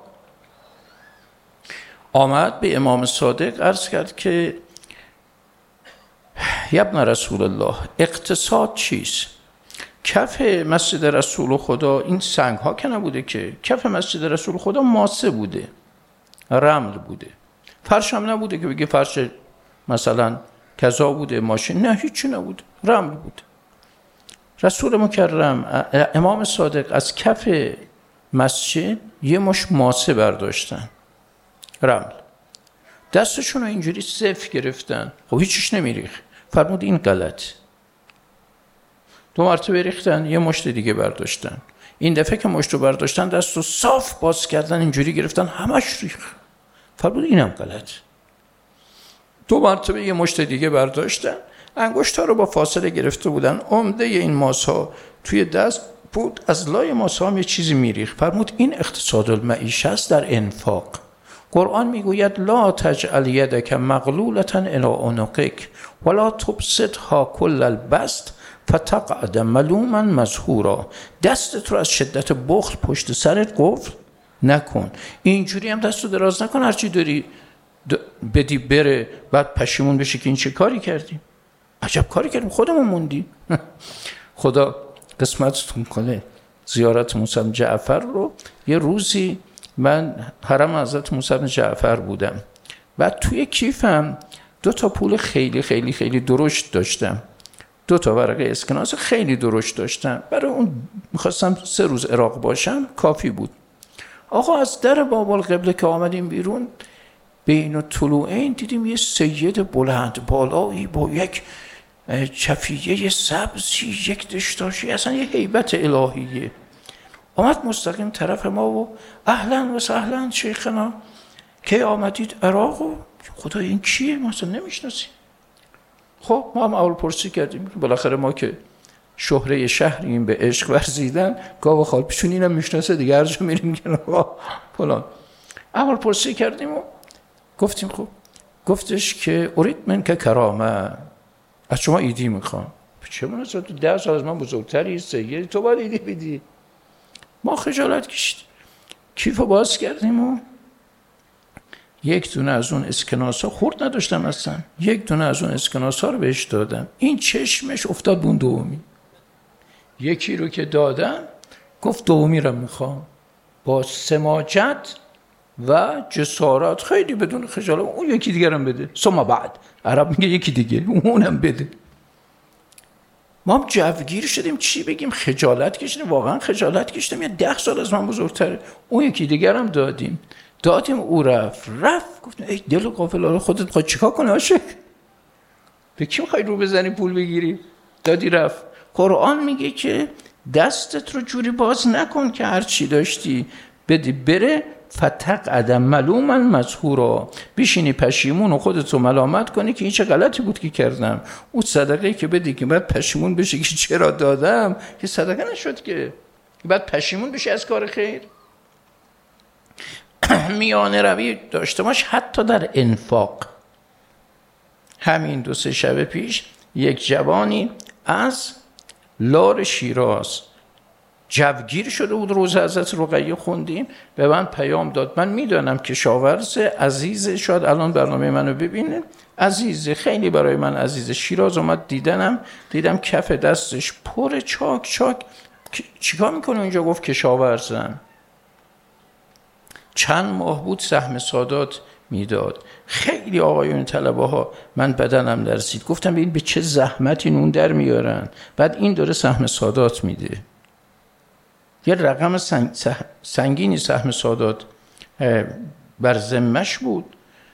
آمد به امام صادق عرض کرد که یا ابن رسول الله، اقتصاد چیست؟ کف مسجد رسول خدا این سنگ ها که نبوده که، کف مسجد رسول خدا ماسه بوده، رمل بوده، فرش هم نبوده که بگه فرش مثلا کذا بوده، ماشین، نه هیچی نبوده، رمل بوده. رسول مکرم امام صادق از کف مسجد یه مش ماسه برداشتن، رمل، دستشون رو اینجوری صف گرفتن، خب هیچیش نمیریخ. فرمود این غلط. دو مرتبه ریختن، یه مشت دیگه برداشتن. این دفعه که مشت رو برداشتن دست رو صاف باز کردن، اینجوری گرفتن، همش ریخ. فرمود اینم غلط. دو مرتبه یه مشت دیگه برداشتن، انگشت‌ها رو با فاصله گرفته بودن، عمده این ماس‌ها توی دست بود، از لای ماس‌ها هم یه چیزی میریخ. فرمود این اقتصاد المعیشه است در انفاق. قرآن میگوید لا تجعل یدک مغلولة الی عنقک ولا تبسطها کل البسط فتقعد ملوما مذهورا. دستت رو از شدت بخل پشت سرت قفل نکن، اینجوری هم دستو دراز نکن، هرچی داری بدی بره بعد پشیمون بشی که این چه کاری کردیم؟ عجب کاری کردیم، خودمون موندیم. خدا قسمتتون کنه زیارت موسی بن جعفر رو. یه روزی من حرم حضرت موسی بن جعفر بودم، بعد توی کیفم دو تا پول خیلی خیلی خیلی درشت داشتم، دو تا ورقه اسکناس خیلی درشت داشتم. برای اون میخواستم سه روز عراق باشم، کافی بود. آقا از در باب القبله که آمدیم بیرون، بین الطلوعین دیدیم یه سید بلند بالایی با یک چفیه سبزی، یک دشتاشی، اصلا یه هیبت الهیه. آمد مستقیم طرف ما و اهلا و سهلا شیخنا، که آمدید عراق؟ و خدای این کیه؟ ما اصلا نمیشناسیم. خب ما هم اول پرسی کردیم، بالاخره ما که شهره شهریم به عشق ورزیدن، گاو خال پیشون اینم میشناسه دیگه، هر جا میریم میگن آقا فلان. اول پرسی کردیم و گفتیم خب، گفتش که ارید من که کرامه، از شما ایدی میخوام. چه مناسبت، تو ده سال از من بزرگتری، سیدی، تو باید ایدی بدی. ما خجالت کشیدیم، کیفو باز کردیم و یک دونه از اون اسکناس ها، خورد نداشتم اصلا، یک دونه از اون اسکناس ها رو بهش دادم. این چشمش افتاد بون دومی. یکی رو که دادم گفت دومی رو میخوام. با سماجت و جسارت خیلی بدون خجالت، اون یکی دیگر هم بده. ثم بعد عرب میگه یکی دیگه، اونم بده. ما هم جوگیر شدیم چی بگیم، خجالت کشیدیم، واقعا خجالت کشیدیم. یه ده سال از من بزرگتره. اون یکی دیگر هم دادیم دادیم او رفت رفت گفتم ای دل و قافل، خودت میخوای چیکار کنی عاشق؟ به کی میخوای رو بزنی پول بگیری؟ دادی رفت. قرآن میگه که دستت رو جوری باز نکن که هر چی داشتی بدی بره، فتقعد ملوما مذکورا، بشینی پشیمون و خودت رو ملامت کنی که این چه غلطی بود که کردم. اون صدقه که بدی که بعد پشیمون بشی که چرا دادم، که صدقه نشد که بعد پشیمون بشی از کار خیر. میانه روی داشته باش حتی در انفاق. همین دو سه شب پیش یک جوانی از لار شیراز جوگیر شده بود، روز حضرت رقیه خوندیم، به من پیام داد. من میدانم که کشاورز عزیز، شاید الان برنامه منو ببینه، عزیز، خیلی برای من عزیز. شیراز اومد دیدنم، دیدم کف دستش پر چاک چاک. چیکار میکنه اینجا؟ گفت کشاورزم. چند ماه بود سهم سادات میداد. خیلی آقایون طلبه ها من بدنم لرزید، گفتم ببین به چه زحمتی نون در میارن، بعد این داره سهم سادات میده. یه رقم سنگ، سنگینی سهم سادات بر ذمه‌اش بود.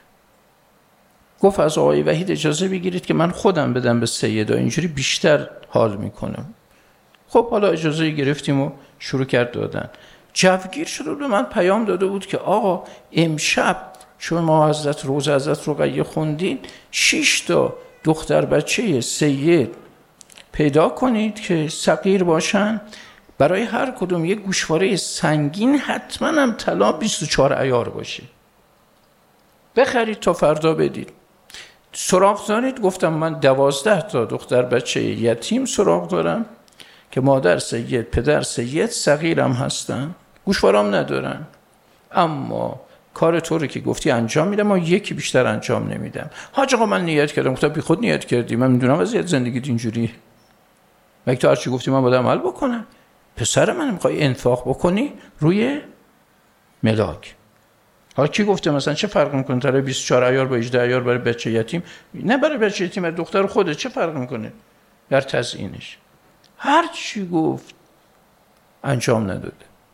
گفت از آقای وحید اجازه بگیرید که من خودم بدم به سیدا، اینجوری بیشتر حال میکنم. خب حالا اجازه گرفتیم و شروع کرد دادن. جوگیر شده به من پیام داده بود که آقا امشب چون ما حضرت روز حضرت رقیه خوندین، شش تا دختر بچه سید پیدا کنید که صغیر باشن، برای هر کدوم یک گوشواره سنگین، حتما هم طلا بیست و چهار عیار باشه، بخرید تا فردا بدید. سراغ دارید؟ گفتم من دوازده تا دختر بچه یتیم سراغ دارم که مادر سید، پدر سید، صغیرم هستن، گوشوارم ندارن، اما کار تو رو که گفتی انجام میدم، ما یکی بیشتر انجام نمیدم. حاج آقا من نیت کردم. گفتم بی خود نیت کردی، من میدونم وضعیت زندگیت اینجوری، مگه تو هر چی گفتی من باید عمل بکنم؟ پسر من میخوای انفاق بکنی روی ملاک. حالا کی گفته مثلا چه فرق میکنه طلا بیست و چهار عیار با هجده عیار برای بچه یتیم؟ نه برای بچه یتیم، برای دختر خودت چه فرق میکنه در تزیینش؟ هر چی گفت انجام نداده.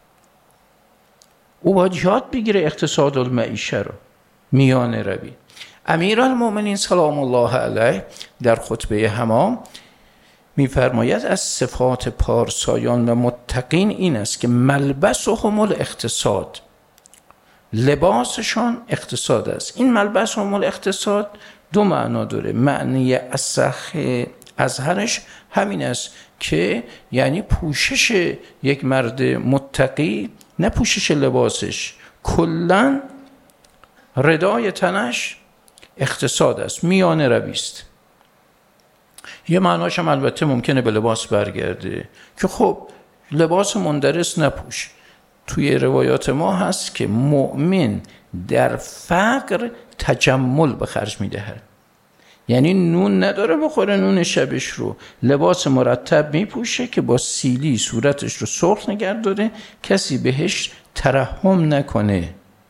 او باید یاد بگیره اقتصاد المعیشه رو، میانه روی. امیرالمومنین سلام الله علیه در خطبه حمام میفرماید از صفات پارسایان و متقین این است که ملبسهم الاقتصاد، لباسشان اقتصاد است. این ملبسهم الاقتصاد دو معنا داره. معنی اصح اظهرش همین است که یعنی پوشش یک مرد متقی، نه پوشش لباسش، کلن ردای تنش اقتصاد است، میانه روی است. یه معناش هم البته ممکنه به لباس برگرده که خب لباس مندرس نپوش، توی روایات ما هست که مؤمن در فقر تجمل به خرج میدهد. یعنی نون نداره بخوره، نون شبش رو لباس مرتب میپوشه که با سیلی صورتش رو سرخ نگه داره، کسی بهش ترحم نکنه.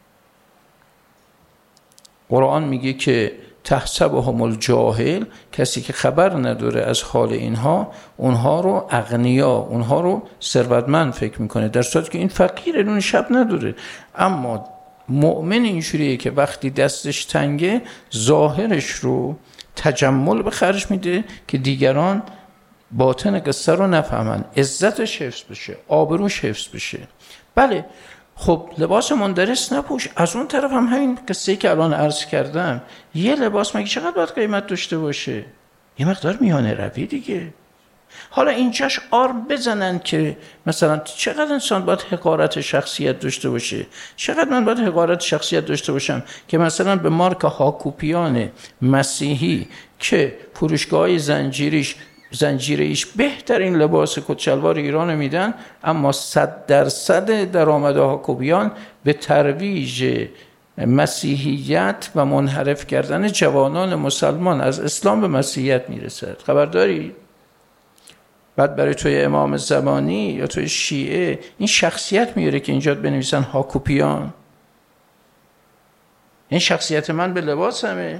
قرآن میگه که تحسبهم الجاهل، کسی که خبر نداره از حال اینها، اونها رو اغنیا، اونها رو ثروتمند فکر میکنه، در صورتی که این فقیره، نون شب نداره. اما مؤمن اینجوریه که وقتی دستش تنگه ظاهرش رو تجمل به خرج میده که دیگران باطن قصه رو نفهمن، عزتش حفظ بشه، آبروش حفظ بشه. بله خب لباس مندرس نپوش. از اون طرف هم همین قصه‌ای که الان عرض کردم، یه لباس مگه چقدر باید قیمت داشته باشه؟ یه مقدار میانه روی دیگه. حالا اینجاش آرم بزنن که مثلا چقدر انسان باید حقارت شخصیت داشته باشه، چقدر من باید حقارت شخصیت داشته باشم که مثلا به مارک هاکوپیان مسیحی که فروشگاه زنجیریش زنجیریش بهترین لباس کتشلوار ایران میدن، اما صد درصد درآمد هاکوپیان به ترویج مسیحیت و منحرف کردن جوانان مسلمان از اسلام به مسیحیت میرسد. خبر داری؟ بعد برای توی امام زمانی یا توی شیعه این شخصیت میاره که اینجا بنویسن هاکوپیان. این شخصیت من به لباس همه.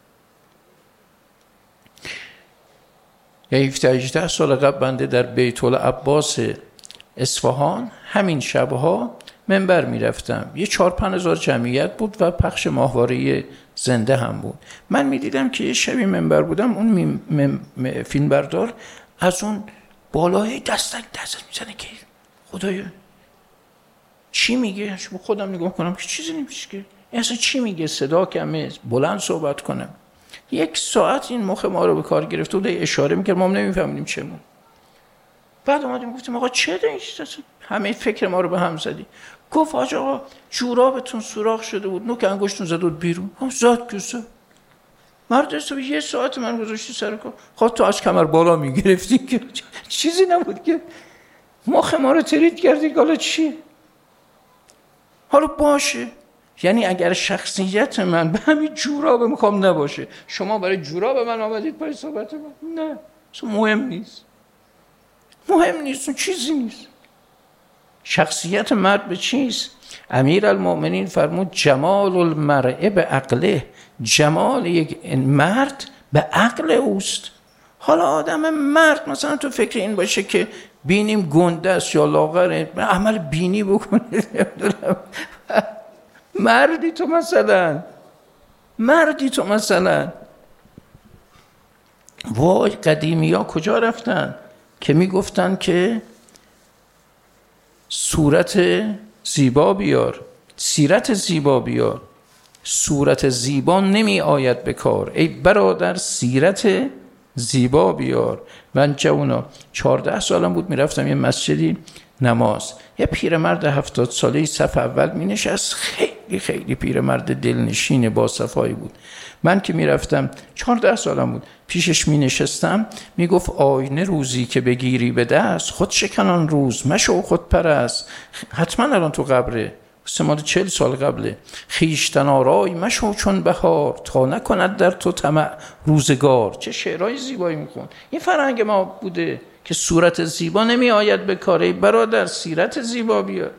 یا هفده هجده سال قبل بنده در بیت العباس اصفهان همین شبها منبر میرفتم، یه چهار پنج هزار جمعیت بود و پخش ماهواره زنده هم بود. من میدیدم که یه شبی منبر بودم، اون فیلمبردار از اون بالای دستک دست میزنه که خدایا چی میگه؟ خودم نگاه کنم که چیزی نمیشه که اصلا چی میگه، صدا کمه، بلند صحبت کنم. یک ساعت این مخ ما رو به کار گرفته بود، اشاره میکرد، ما هم نمیفهمیدیم چه مون. بعد اومدیم گفتیم آقا چه داشت؟ همه فکر ما رو به هم زدی. گفت حاج آقا جورابتون سوراخ شده بود، نوک انگشتون زد بود بیرون. هم زاد کسا مرد است. یه ساعت من گذاشتی سر کار، خواهد تو از کمر بالا میگرفتی که چیزی نبود که مخ ما رو ترید کردی. حالا چیه؟ حالا باشه. یعنی اگر شخصیت من به همین جوراب میخوام نباشه، شما برای جوراب من آمدید پای صحبت من؟ نه، اصلا مهم نیست، مهم نیست، اون چیزی نیست. شخصیت مرد به چیست؟ امیرالمؤمنین فرمود جمال المرء به عقله، جمال یک مرد به عقل اوست. حالا آدم مرد مثلا تو فکر این باشه که بینیم گنده است یا لاغره، عمل بینی بکنه. مردی تو مثلا، مردی تو مثلا. وای قدیمی ها کجا رفتن که می گفتن که صورت زیبا بیار، سیرت زیبا بیار. صورت زیبا نمی آید به کار، ای برادر سیرت زیبا بیار. من جوونا چهارده سالم بود، می رفتم یه مسجدی نماز، یه پیرمرد هفتاد ساله‌ای صف اول می نشست، خیلی خیلی پیرمرد دلنشین با صفایی بود. من که می رفتم چهارده سالم بود پیشش می نشستم، می گفت آینه روزی که بگیری به دست، خود شکنان روز مشو خود پرست. حتما الان تو قبره، سمال چهل سال قبله. خیشتن آرای مشو چون بهار، تا نکند در تو طمع روزگار. چه شعرهای زیبایی میخون. این فرهنگ ما بوده که صورت زیبا نمی آید به کاره، برادر سیرت زیبا بیار.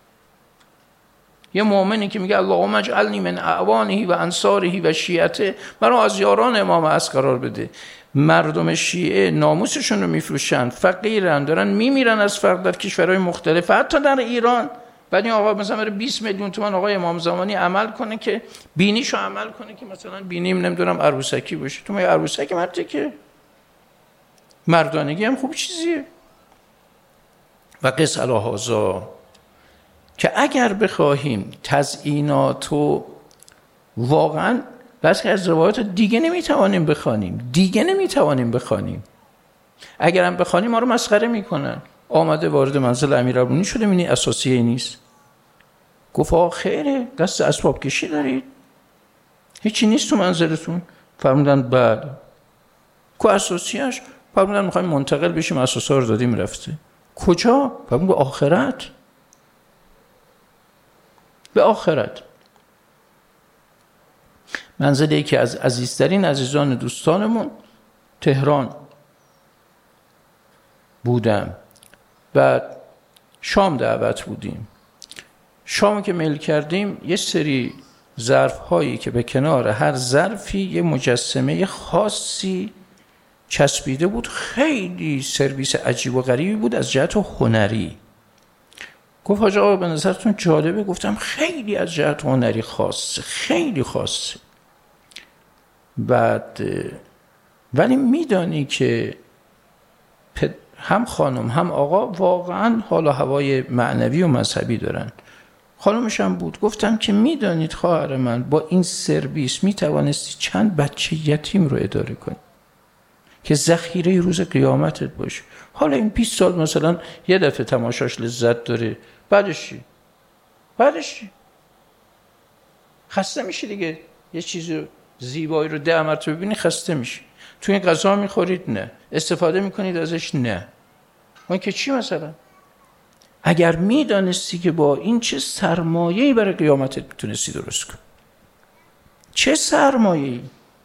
یه مؤمنی که میگه اللهم اجعلنی من اعوانه و انصاره و شیعته، مرا از یاران امام عصر قرار بده. مردم شیعه ناموسشون رو میفروشن، فقیرن، دارن میمیرن از فقر در کشورهای مختلف، حتی در ایران. بعد این آقا مثلا بیست میلیون تومان آقای امام زمانی عمل کنه که بینیشو عمل کنه که مثلا بینیم نمیدونم عروسکی باشه. تو میگه عروسکی مرده که مردانگی هم خوب چیزیه. و قص علی هذا که اگر بخواهیم تزییناتو واقعا بس از روایات دیگه نمیتوانیم بخوانیم، دیگه نمیتوانیم بخوانیم. اگر هم بخوانیم ما رو مسخره میکنن. آمده وارد منزل امیرالمومنین شده، می‌بینی اساسیه نیست. گفت آقا خیره، دست اسباب کشی دارید؟ هیچی نیست تو منزلتون؟ فرمودن بله. کو اساسیه‌اش؟ فرمودن می‌خوایم منتقل بشیم، اساسا رو دادیم رفته. کجا؟ فرمود آخرت. به آخرت. منزل یکی از عزیزترین عزیزان دوستانمون تهران بودم. بعد شام دعوت بودیم. شامی که میل کردیم یه سری ظرف هایی که به کنار هر ظرفی یه مجسمه خاصی چسبیده بود، خیلی سرویس عجیب و غریبی بود از جهت هنری. گفت حاج آقا به نظرتون جالبه؟ گفتم خیلی از جهت هنری خاصه، خیلی خاصه. بعد ولی میدانی که هم خانم هم آقا واقعا حال و هوای معنوی و مذهبی دارن. خانمش هم بود. گفتم که میدانید خواهر من با این سرویس میتوانستی چند بچه یتیم رو اداره کنی که ذخیره روز قیامتت باشه. حالا این بیست سال مثلا یه دفعه تماشاش لذت داره، بعدش چی؟ بعدش چی؟ خسته میشی دیگه. یه چیز زیبایی رو ده مرتبه ببینی خسته میشی. تو این غذا میخورید؟ نه. استفاده میکنید ازش؟ نه. اون که چی مثلا؟ اگر میدانستی که با این چه سرمایه‌ای برای قیامتت میتونستی درست کنی. چه سرمایه‌ای؟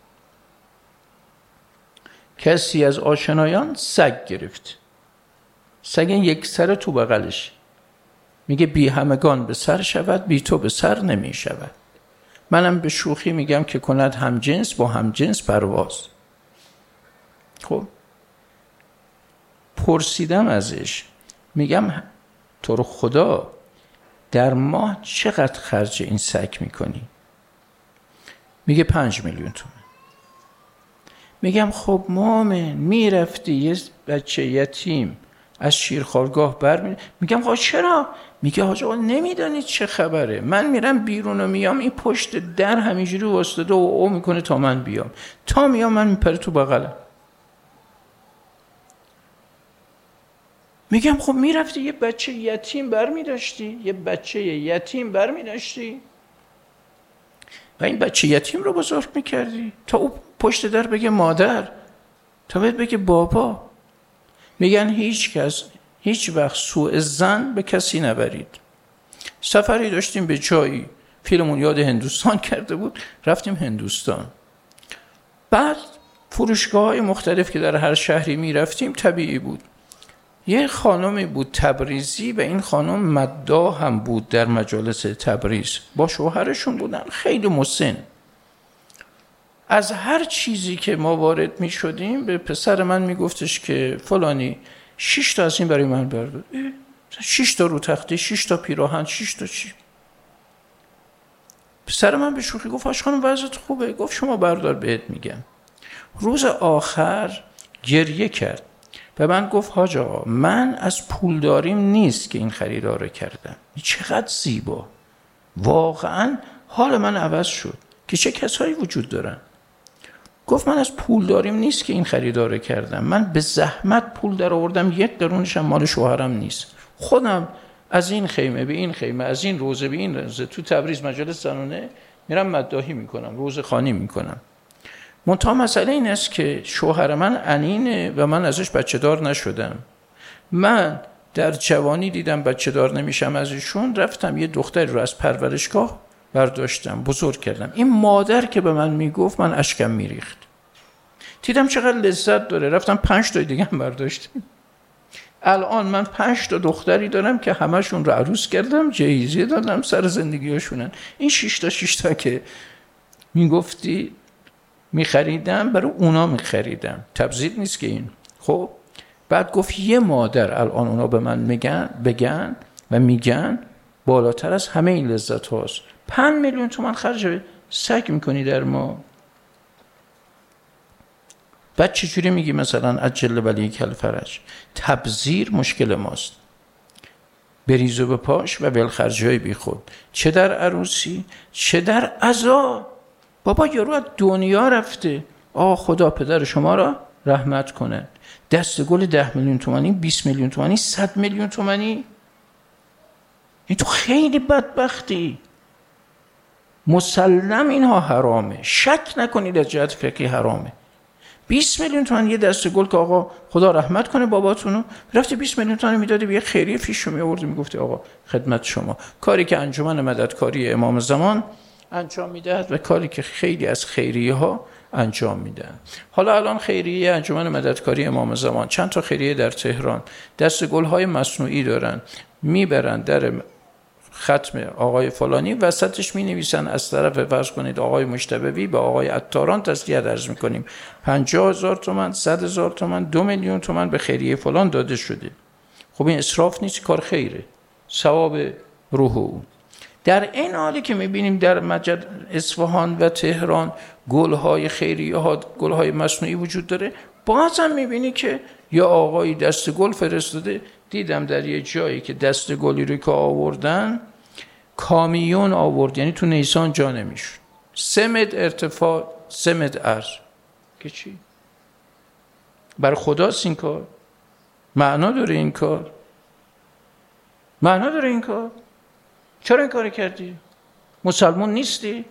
کسی از آشنایان سگ گرفت. سگ یک سر تو بغلش. میگه بی همگان به سر شود، بی تو به سر نمی شود. منم به شوخی میگم که کند هم جنس با هم جنس پرواز. خب پرسیدم ازش، میگم تو رو خدا در ماه چقدر خرج این سگ میکنی؟ میگه پنج میلیون تومان. میگم خب مومن میرفتی یه بچه یتیم از شیرخوارگاه برمی. میگم خب چرا؟ میگه حاج آقا نمیدانید چه خبره، من میرم بیرون و میام این پشت در همینجوری واسطه و او میکنه تا من بیام، تا میام من میپره تو بغلم. میگم خب میرفتی یه بچه یتیم برمی داشتی، یه بچه یتیم برمی داشتی و این بچه یتیم رو بزرگ میکردی تا او پشت در بگه مادر، تا بهت بگه بابا. میگن هیچ کس هیچ وقت سوء ظن به کسی نبرید. سفری داشتیم به جایی، فیلمون یاد هندوستان کرده بود، رفتیم هندوستان. بعد فروشگاه های مختلف که در هر شهری می رفتیم طبیعی بود. یه خانمی بود تبریزی و این خانم مداح هم بود در مجالس تبریز، با شوهرشون بودن، خیلی مسن. از هر چیزی که ما وارد می شدیم به پسر من می گفتش که فلانی شش تا از این برای من بردار. شش تا رو تخته، شش تا پیراهن، شش تا چی. پسر من به شوخی گفت آش خانم وضعت خوبه؟ گفت شما بردار بهت میگم. روز آخر گریه کرد و من گفت حاج آقا من از پولداریم نیست که این خریدار رو کردم. چقدر زیبا، واقعا حال من عوض شد که چه کسایی وجود دارن. گفت من از پولداریم نیست که این خریدار رو کردم، من به زحمت پول در آوردم، یک قرونش هم مال شوهرم نیست، خودم از این خیمه به این خیمه، از این روزه به این روزه تو تبریز مجالس زنانه میرم مداحی میکنم، روزه خوانی میکنم. منتها مسئله این است که شوهر من عنینه و من ازش بچه دار نشدم. من در جوانی دیدم بچه دار نمیشم از ایشون، رفتم یه دختری رو از پرورشگاه برداشتم، بزرگ کردم. این مادر که به من میگفت من اشکم میریخت. دیدم چقدر لذت داره، رفتم پنج تا دیگه هم برداشتم. الان من پنج تا دختری دارم که همشون رو عروس کردم، جهیزیه دادم، سر زندگیاشونن. این شش تا شش تا که میگفتی میخریدم برای اونا میخریدم، تبذیر نیست که این. خب بعد گفت یه مادر الان اونا به من میگن بگن و میگن بالاتر از همه این لذت هاست. پنج میلیون تومان خرج سگ میکنی در ما. بعد چجوری میگی مثلا عجل ولی کل فرج؟ تبذیر مشکل ماست. بریز و بپاش و ولخرجی های بی خود، چه در عروسی چه در عزا. بابا یارو از دنیا رفته، آه خدا پدر شما را رحمت کنه. دست گل ده میلیون تومانی، بیست میلیون تومانی، صد میلیون تومانی، این تو خیلی بدبختی. مسلم اینها حرامه، شک نکنید از جهت فقهی حرامه. بیست میلیون تومان یه دسته گل که آقا خدا رحمت کنه باباتونو، رفتی بیست میلیون تومان میدادی به یه خیریه فیشو میآوردی میگفتی آقا خدمت شما. کاری که انجمن مددکاری امام زمان انجام میدهد و کاری که خیلی از خیریه ها انجام میدن. حالا الان خیریه انجمن مددکاری امام زمان چند تا خیریه در تهران دست گل های مصنوعی دارن، میبرن در ختم آقای فلانی، وسطش می نویسن از طرف فرض کنید آقای مجتبی به آقای عطاران تسلیت عرض میکنیم پنجاه هزار تومان، صد هزار تومان، دو میلیون تومان به خیریه فلان داده شده. خب این اسراف نیست، کار خیره، ثواب روح او. در این حالی که میبینیم در مجد اصفهان و تهران گلهای خیریه ها، گلهای مصنوعی وجود داره، بازم میبینی که یا آقای دست گل فرستاده. دیدم در یه جایی که دست گلی رو که آوردن کامیون آورد، یعنی تو نیسان جا نمیشون، سه متر ارتفاع، سه متر عرض. که چی؟ بر خداست این کار؟ معنا داره این کار؟ معنا داره این کار؟ چرا این کار کردی؟ مسلمان نیستی؟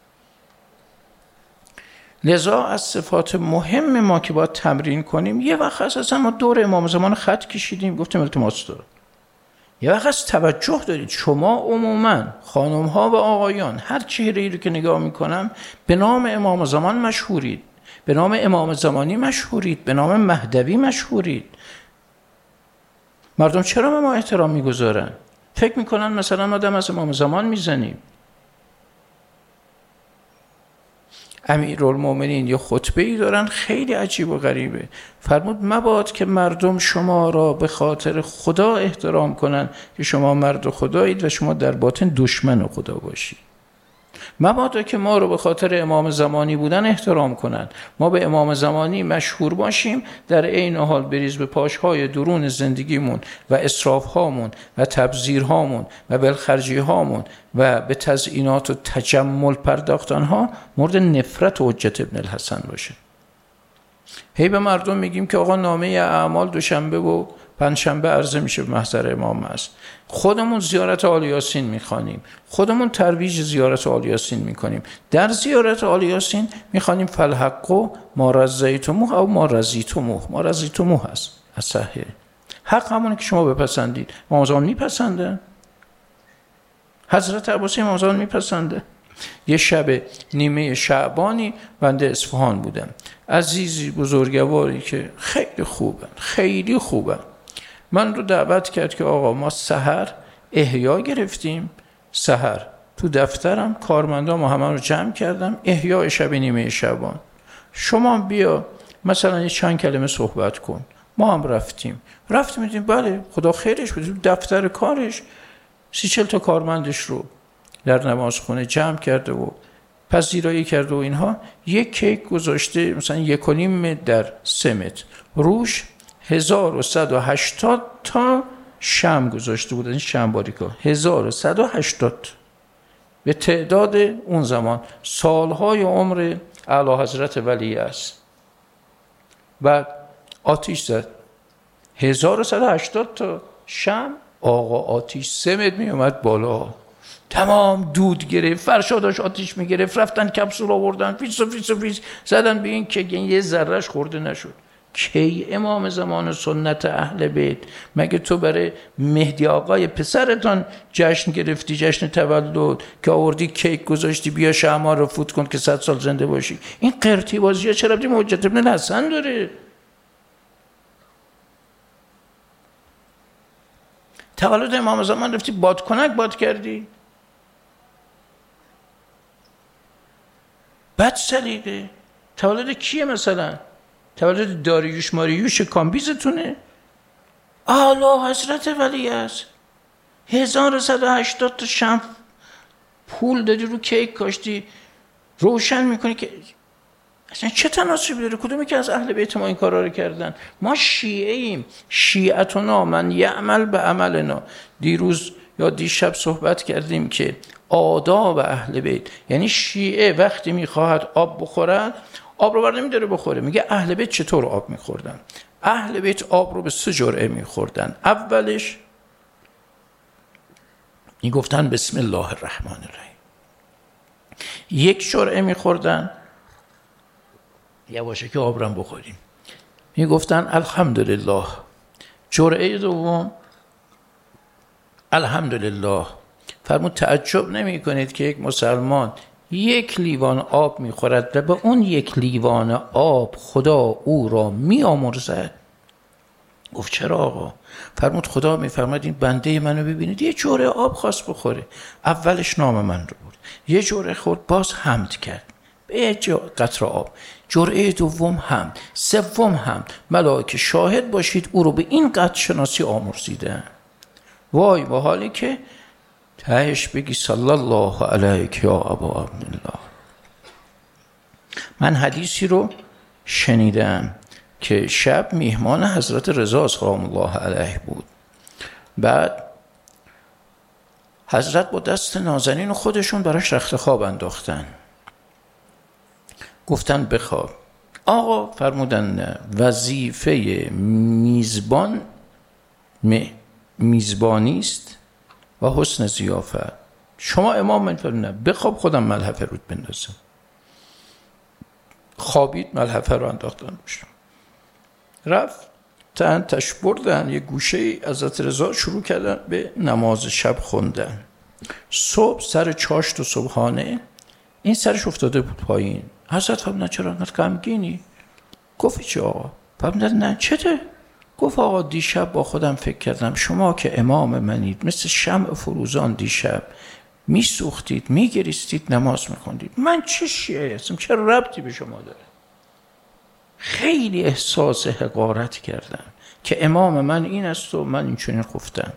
لذا از صفات مهم ما که باید تمرین کنیم، یه وقت هست اصلا ما دور امام زمان خط کشیدیم گفتیم التماس دارم. یه وقت هست توجه دارید. شما عموما خانم ها و آقایان هر چهره‌ای رو که نگاه میکنم به نام امام زمان مشهورید، به نام امام زمانی مشهورید، به نام مهدوی مشهورید. مردم چرا به ما احترام میگذارن؟ فکر میکنن مثلا ما دم از امام زمان میزنیم. امیرالمومنین یه خطبه‌ای دارن خیلی عجیب و غریبه، فرمود مباد که مردم شما را به خاطر خدا احترام کنن که شما مرد خدایید و شما در باطن دشمن خدا باشید. مبادا که ما رو به خاطر امام زمانی بودن احترام کنن، ما به امام زمانی مشهور باشیم، در عین حال بریز به پاشهای درون زندگیمون و اسرافهامون و تبذیرهامون و بلخرجیهامون و به تزیینات و تجمل پرداختنها مورد نفرت حجت ابن الحسن باشه. هی به مردم میگیم که آقا نامه اعمال دوشنبه و پنجشنبه عرضه میشه به محضر امام است، خودمون زیارت آل یاسین میخوانیم، خودمون ترویج زیارت آل یاسین میکنیم، در زیارت آل یاسین میخوانیم فالحق ما رضیتموه او ما رضیتموه. ما رضیتموه هست از صحیح حق همونه که شما بپسندید. امام زمان میپسنده، حضرت عباسی امام زمان میپسنده. یه شب نیمه شعبانی بنده اصفهان بودم، عزیزی بزرگواری که خیلی خوبن، خیلی خوبن، من رو دعوت کرد که آقا ما سحر احیا گرفتیم، سحر تو دفترم کارمندام همه رو جمع کردم، احیا شب نیمه شعبان، شما بیا مثلا یه چند کلمه صحبت کن. ما هم رفتیم رفتیم دیدیم بله خدا خیرش بود، دفتر کارش سی چل تا کارمندش رو در نمازخونه جمع کرده و پذیرایی کرده و اینها. یک کیک گذاشته مثلا یک و نیم متر در سه متر، روش هزار و صد و هشتاد تا شمع گذاشته بودن، شمع باریکا هزار و صد و هشتاد به تعداد اون زمان سالهای عمر اعلی حضرت ولی است. بعد آتیش زد، هزار و صد و هشتاد تا شمع، آقا آتیش سه متر می اومد بالا، تمام دود گرفت، فرشاداش آتیش می گرفت، رفتن کپسول آوردن فیس و فیس و فیس زدن به این که یه ذرهش خورده نشد. کی امام زمان سنت اهل بیت؟ مگه تو برای مهدی آقای پسرتان جشن گرفتی، جشن تولد که آوردی کیک گذاشتی بیا شمع رو فوت کن که صد سال زنده باشی؟ این قرتی بازی ها چرا بدیم حجت ابن الحسن داره؟ تولد امام زمان رفتی بادکنک باد کردی؟ بد سلیقه. تولد کیه مثلا؟ تولد داریوش ماریوش کامبیزتونه؟ اعلی حضرت ولی است. هزار و صد و هشتاد تا شمع پول دادی رو کیک کاشتی، روشن میکنی که اصلا چه تناسبی داره؟ کدومی که از اهل بیت ما این کارا رو کردن؟ ما شیعه ایم، شیعتنا من یعمل به عملنا. دیروز یا دیشب صحبت کردیم که آداب اهل بیت، یعنی شیعه وقتی میخواهد آب بخورد آب رو بر نمیداره بخوره. میگه اهل بیت چطور آب میخوردن؟ اهل بیت آب رو به سه جرعه میخوردن. اولش میگفتن بسم الله الرحمن الرحیم، یک جرعه میخوردن، یواشه که آب رم بخوریم. میگفتن الحمدلله. جرعه دوم الحمدلله. فرمود تعجب نمی کنید که یک مسلمان یک لیوان آب میخورد و به اون یک لیوان آب خدا او را میآمرزد. گفت چرا آقا؟ فرمود خدا میفرماد این بنده منو ببینید یه جرعه آب خواست بخوره، اولش نام من رو برد، یه جرعه خورد، باز حمد کرد به یه قطره آب، جرعه دوم حمد، سوم حمد، ملائکه شاهد باشید او رو به این قدر شناسی آمرزیدن. وای با حالی که تهش بگی صلی الله علیک یا ابا عبدالله. من حدیثی رو شنیدم که شب میهمان حضرت رضا سلام الله علیه بود. بعد حضرت با دست نازنین خودشون براش رخت خواب انداختن، گفتن بخواب. آقا فرمودن وظیفه میزبان میزبانی است و حسن ضیافت. شما امام من فرمودن بخواب خودم ملحفه رود بندازم. خوابید، ملحفه رو انداختن روش، رفت تن تش بردن یه گوشه ای حضرت رضا شروع کردن به نماز شب خوندن. صبح سر چاشت و صبحانه این سرش افتاده بود پایین. حضرت فرمودن چرا انقدر غمگینی؟ گفت چه آقا؟ فرمودن نه چته؟ گفت آقا دیشب با خودم فکر کردم شما که امام منید مثل شمع فروزان دیشب میسوختید میگریستید نماز میخوندید، من چه شیعه هستم، چه ربطی به شما داره؟ خیلی احساس حقارت کردم که امام من این است و من این چنین گفتم.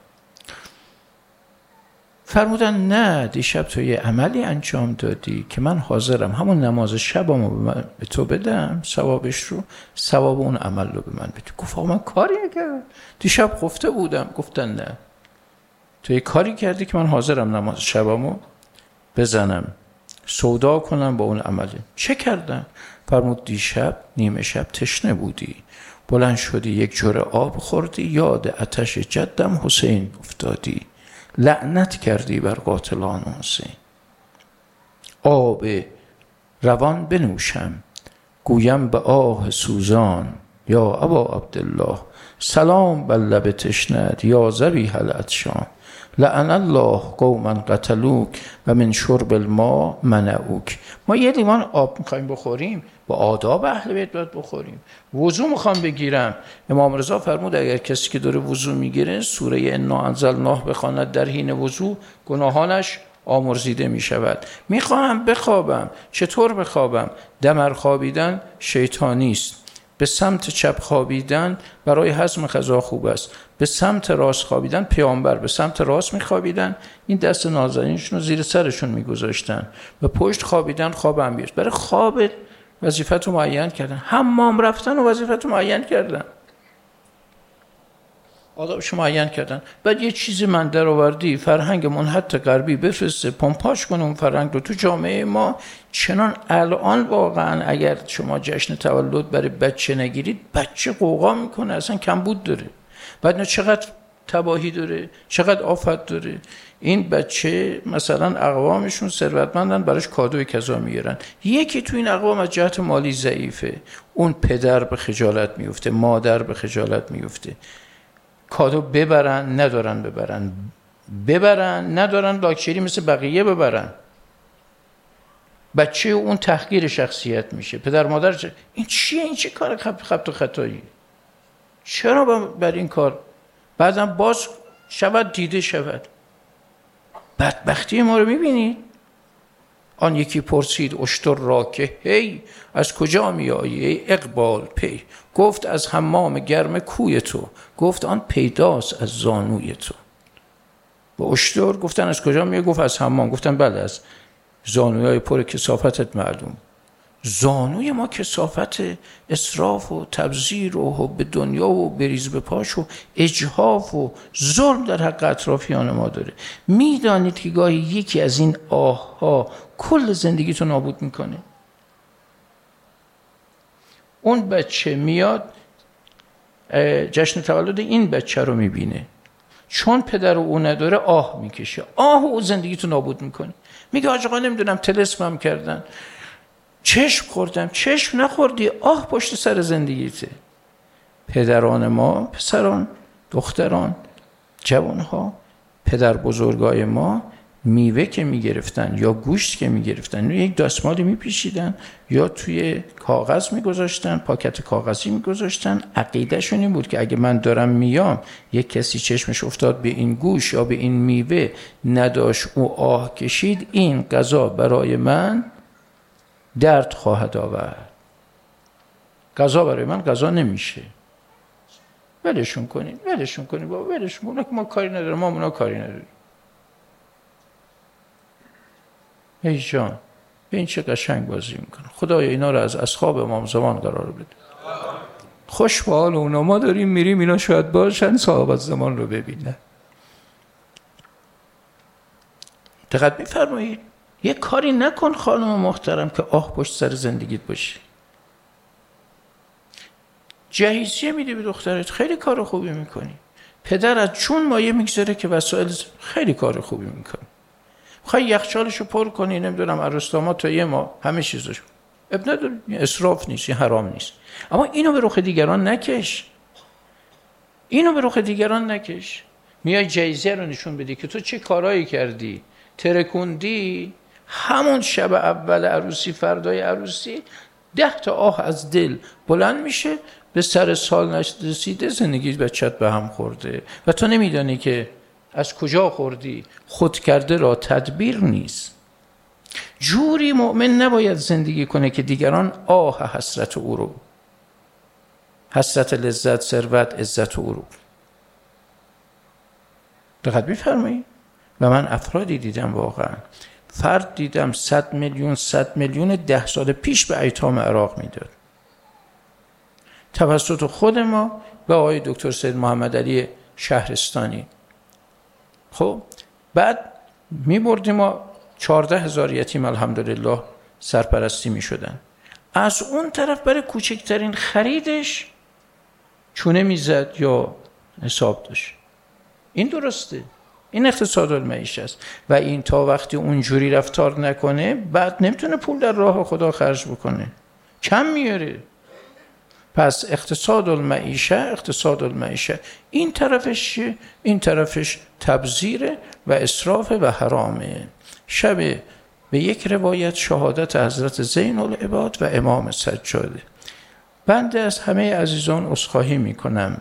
فرمودن نه دیشب تو یه عملی انجام دادی که من حاضرم همون نماز شبمو به, من به تو بدم، ثوابش رو، ثواب اون عمل رو به من بدی. گفت من کاری نکردم، دیشب گفته بودم. گفتن نه تو یه کاری کردی که من حاضرم نماز شبمو بزنم، سودا کنم با اون عملی. چه کردم؟ فرمود دیشب نیمه شب تشنه بودی، بلند شدی یک جرعه آب خوردی، یاد آتش جدم حسین افتادی، لعنت کردی بر قاتلان حسین. آب روان بنوشم گویم به آه سوزان، یا ابا عبدالله سلام بر لب تشنت یا ذبیح العطشان، لعن الله قوما قتلوک و من شرب الماء منعوک. ما یه لیوان آب میخوایم بخوریم با آداب اهل بیت باید بخوریم. وضو میخوام بگیرم، امام رضا فرمود اگر کسی که داره وضو میگیره سوره انا انزلناه بخواند در حین وضو گناهانش آمرزیده میشود. میخواهم بخوابم، چطور بخوابم؟ دمر خوابیدن شیطانی است، به سمت چپ خوابیدن برای هضم غذا خوب است، به سمت راست خوابیدن، پیامبر به سمت راست میخوابیدن، این دست نازنینشون رو زیر سرشون میگذاشتن، به پشت خوابیدن خواب انبیاست. برای خواب وظیفت رو معین کردن، حمام رفتن و وظیفت رو معین کردن، آدابش معین کردن. بعد یه چیزی من در آوردی فرهنگ منحط غربی بفرسته پمپاژ کنه اون فرهنگ رو تو جامعه ما. چنان الان واقعا اگر شما جشن تولد برای بچه نگیرید بچه قوقا میکنه، اصلا کمبود داره. بعد نه چقدر تباهی داره، چقدر آفت داره. این بچه مثلا اقوامشون ثروتمندن براش کادوی کذا میگیرن، یکی تو این اقوام از جهت مالی ضعیفه، اون پدر به خجالت میفته، مادر به خجالت میفته، کادو ببرن ندارن، ببرن ببرن ندارن، لاکچری مثل بقیه ببرن. بچه اون تحقیر شخصیت میشه. پدر مادر چه؟ این چیه؟ این چه کار خبط و خطایی؟ چرا بر این کار بعدم باز شود دیده شود؟ بدبختی ما رو میبینید. آن یکی پرسید اشتر را که هی از کجا می آیی ای اقبال پی؟ گفت از حمام گرم کوی تو. گفت آن پیداست از زانوی تو. با اشتر گفتن از کجا می آیی؟ گفت از حمام. گفتن بله از زانوی های پر کثافتت معلوم. زانوی ما کثافت، اسراف و تبذیر و حب دنیا و بریز به پاش و اجحاف و ظلم در حق اطرافیان ما داره. میدانید که گاهی یکی از این آه ها کل زندگی تو نابود میکنه. اون بچه میاد جشن تولد این بچه رو میبینه، چون پدر او نداره آه میکشه، آه او زندگی تو نابود میکنه. میگه آج آقا نمیدونم طلسمم کردن، چشم خوردم. چشم نخوردی، آه پشت سر زندگیته. پدران ما، پسران، دختران، جوانها، پدر بزرگای ما میوه که میگرفتن یا گوشت که میگرفتن یک دستمالی میپیشیدن یا توی کاغذ میگذاشتن، پاکت کاغذی میگذاشتن. عقیدهشون این بود که اگه من دارم میام یک کسی چشمش افتاد به این گوش یا به این میوه نداشت او آه کشید، این غذا برای من درد خواهد آورد. غذا برای من غذا نمیشه. ولشون کنین، ولشون کنین بابا، ولشون کنین، ما کاری نداریم، ما اونا کاری نداریم. ای جان، این چه قشنگ بازی میکنه. خدایا اینا رو از اصحاب امام زمان قرار بده. خوش به حال اونا. ما داریم میریم، اینا شاید باشن صحابت زمان رو ببینن. دقت میفرمایید. یه کاری نکن خانم محترم که آه پشت سر زندگیت باشه. جهیزیه میده به دخترت، خیلی کار خوبی میکنی. پدرت چون مایه میگذاره که وسایل، خیلی کار خوبی میکنی. خواهی یخچالشو پر کنی، نمیدونم عروسداماد تا یه ماه همه چیزشو، اب نداره، اسراف نیست، یه حرام نیست. اما اینو به رخ دیگران نکش. اینو به رخ دیگران نکش. میای جایزه رو نشون بدی که تو چه کارایی کردی، ترکوندی. همون شب اول عروسی، فردای عروسی، ده تا آه از دل بلند میشه. به سر سال نرسیده زندگی بچت به هم خورده و تو نمیدانی که از کجا خوردی. خود کرده را تدبیر نیست. جوری مؤمن نباید زندگی کنه که دیگران آه حسرت او رو، حسرت لذت، ثروت، عزت او رو. دقت بفرمایید. و من افرادی دیدم، واقعا فرد دیدم صد میلیون صد میلیون ده سال پیش به ایتام عراق میداد توسط خود ما به آقای دکتر سید محمد علی شهرستانی. خب بعد می بردیم ما چهارده هزار یتیم الحمدلله سرپرستی می شدن. از اون طرف برای کوچکترین خریدش چونه می زد یا حساب داشت. این درسته، این اقتصاد المعیشه است. و این تا وقتی اونجوری رفتار نکنه بعد نمیتونه پول در راه خدا خرج بکنه، کم میاره. پس اقتصاد المعیشه، اقتصاد المعیشه این طرفش این طرفش تبذیره و اسراف و حرامه. شب به یک روایت شهادت حضرت زین العباد و امام سجاده. بنده از همه عزیزان عذرخواهی میکنم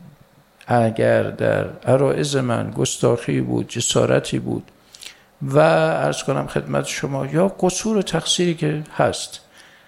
اگر در عرائض من گستاخی بود، جسارتی بود و عرض کنم خدمت شما یا قصور و تقصیری که هست،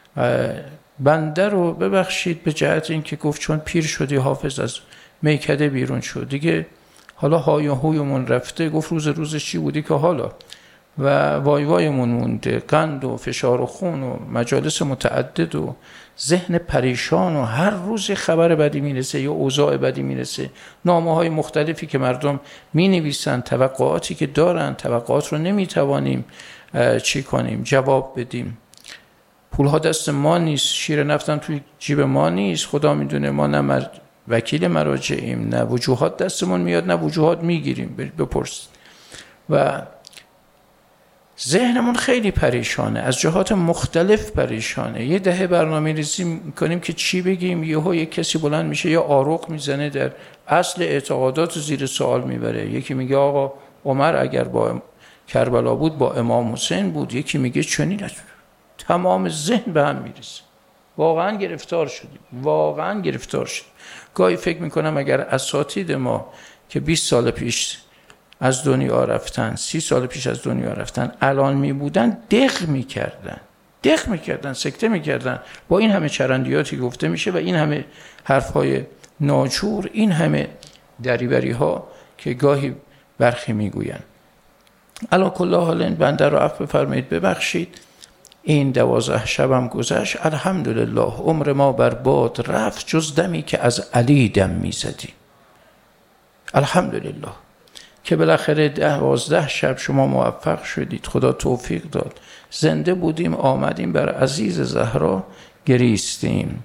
بنده رو ببخشید به جهت این که گفت چون پیر شدی حافظ از میکده بیرون شد دیگه، حالا های و هویمون رفته، گفت روز روزش چی بودی که حالا، و وای وایمون مونده، قند و فشار و خون و مجالس متعدد و ذهن پریشان و هر روز خبر بدی میرسه یا اوضاع بدی میرسه، نامه های مختلفی که مردم می نویسن، توقعاتی که دارن، توقعات رو نمیتوانیم چی کنیم جواب بدیم. پولها دست ما نیست، شیر نفتم توی جیب ما نیست، خدا میدونه ما نه مر... وکیل مراجعیم، نه وجوهات دستمون میاد نه وجوهات میگیریم. بپرسید. و ذهنمون خیلی پریشانه، از جهات مختلف پریشانه. یه دهه برنامه ریزی میکنیم که چی بگیم، یهو یک کسی بلند میشه یا آروق میزنه در اصل اعتقادات زیر سوال میبره. یکی میگه آقا عمر اگر با کربلا بود با امام حسین بود، یکی میگه چنین. تمام ذهن به هم میرسه. واقعا گرفتار شدیم، واقعا گرفتار شدیم. گاهی فکر میکنم اگر اساتید ما که بیست سال پیش از دنیا رفتن، سی سال پیش از دنیا رفتن، الان می بودن دق میکردن دق میکردن سکته میکردن با این همه چرندیاتی گفته میشه و این همه حرفهای ناجور، این همه دریوری ها که گاهی برخی میگوین. علی کل حال این بنده رو عفو بفرمایید، ببخشید. این دوازده شبم گذشت، الحمدلله عمر ما بر باد رفت جز دمی که از علی دم میزدیم. الحمدلله که بالاخره دوازده شب شما موفق شدید، خدا توفیق داد، زنده بودیم، آمدیم بر عزیز زهرا گریستیم.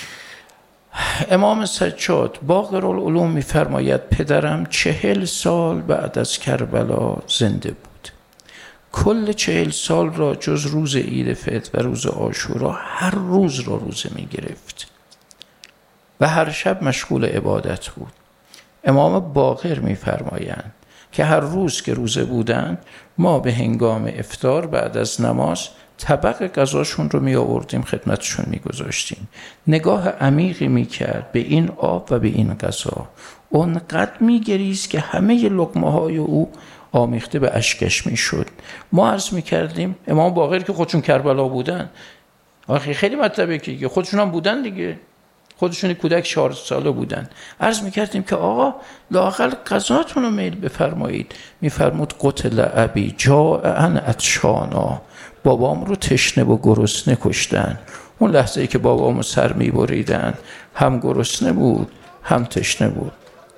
امام سجاد باقر العلوم میفرماید پدرم چهل سال بعد از کربلا زنده بود. کل چهل سال را جز روز عید فطر و روز عاشورا هر روز را روزه می گرفت و هر شب مشغول عبادت بود. امام باقر می فرمایند که هر روز که روزه بودند ما به هنگام افطار بعد از نماز طبق غذاشون رو می آوردیم خدمتشون می گذاشتیم. نگاه عمیقی می کرد به این آب و به این غذا، اونقدر می گریست که همه لقمه های او آمیخته به اشکش می شد. ما عرض می کردیم امام باقر که خودشون کربلا بودن، آخه خیلی مطلبه که خودشون هم بودن دیگه، خودشون کودک چهار ساله بودن. عرض میکردیم که آقا لااقل غذاتون رو میل بفرمایید. میفرمود قتل ابی جائعا عطشانا، بابام رو تشنه و گرسنه کشتن. اون لحظه ای که بابامو سر میبریدن هم گرسنه بود هم تشنه بود.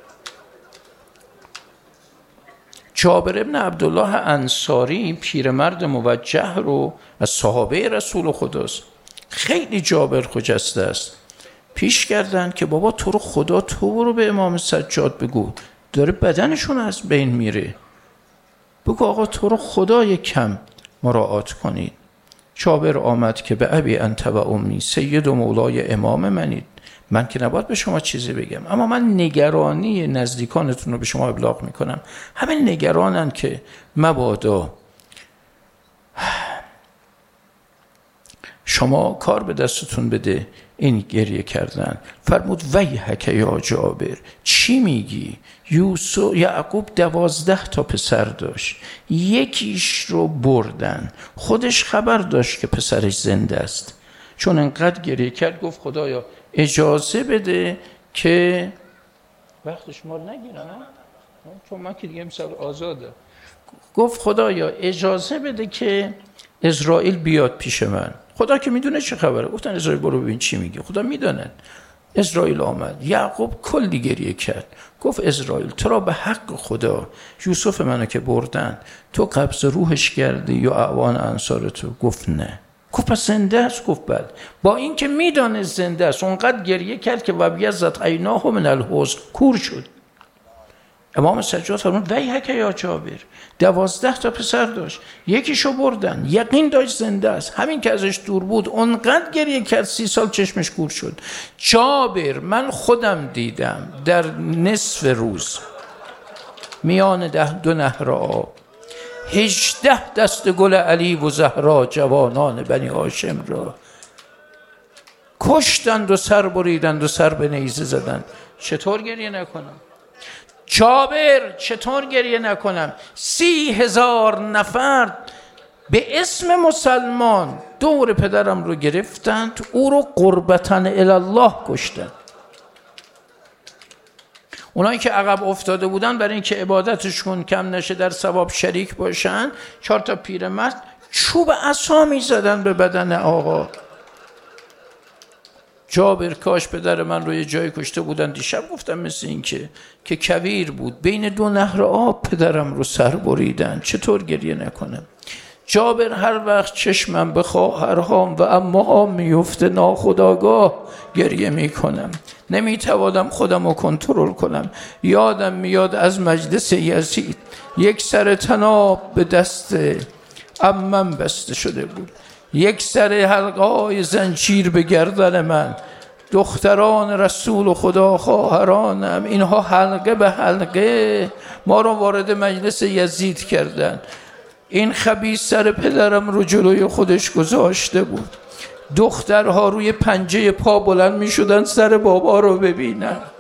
جابر ابن عبدالله انصاری پیرمرد موجه رو از صحابه رسول خداست، خیلی جابر خجسته است، پیش کردن که بابا تو رو خدا تو رو به امام سجاد بگو، داره بدنشون از بین میره، بگو آقا تو رو خدا یک کم مراعات کنید. جابر آمد که به ابی انت و امی سید و مولای امام منید، من که نباید به شما چیزی بگم، اما من نگرانی نزدیکانتون رو به شما ابلاغ میکنم. همه نگرانن که مبادا شما کار به دستتون بده. این گریه کردن. فرمود ویحک یا جابر، چی میگی؟ یوسف یعقوب دوازده تا پسر داشت، یکیش رو بردن، خودش خبر داشت که پسرش زنده است. چون انقدر گریه کرد گفت خدایا اجازه بده که وقت شما رو نگیرم، چون من که دیگه امسال آزاده. گفت خدایا اجازه بده که اسرائیل بیاد پیش من. خدا که میدونه چه خبره. گفتن اسرائیل برو ببین چی میگه. خدا میدونه. اسرائیل آمد. یعقوب کلی گریه کرد. گفت اسرائیل تو را به حق خدا یوسف منو که بردن تو قبض روحش کردی یا اعوان انصار تو؟ گفت نه. گفت پس زنده است؟ گفت بله. با این که میدانه زنده است اونقدر گریه کرد که وبیضت عیناه من الحزن، کور شد. امام سجاد فرمود ویحک یا جابر، دوازده تا پسر داشت، یکیشو بردن، یقین داشت زنده است، همین که ازش دور بود اونقدر گریه کرد سی سال چشمش کور شد. جابر من خودم دیدم در نصف روز میان ده دو نهر آب هجده دست گل علی و زهرا جوانان بنی هاشم را کشتند و سر بریدند و سر به نیزه زدند. چطور گریه نکنم؟ جابر چطور گریه نکنم؟ سی هزار نفر به اسم مسلمان دور پدرم رو گرفتند، او رو قربتن الله کشتند. اونایی که عقب افتاده بودن برای اینکه عبادتشون کم نشه در ثواب شریک باشن، چهار تا پیرمرد چوب عصا می‌زدن به بدن آقا. جابر کاش پدر من رو یه جای کشته بودن. دیشب گفتم مثل این که که کویر بود بین دو نهر آب پدرم رو سر بریدن، چطور گریه نکنم؟ جابر هر وقت چشمم به خواهرهام و عمه‌هام میفته ناخودآگاه گریه میکنم، نمیتوانم خودم رو کنترل کنم. یادم میاد از مجلس یزید یک سر طناب به دست عمم بسته شده بود، یک سر حلقه‌های زنجیر به گردن من، دختران رسول خدا خواهرانم، اینها حلقه به حلقه ما رو وارد مجلس یزید کردن. این خبیث سر پدرم رو جلوی خودش گذاشته بود. دخترها روی پنجه پا بلند می شدن سر بابا رو ببینن.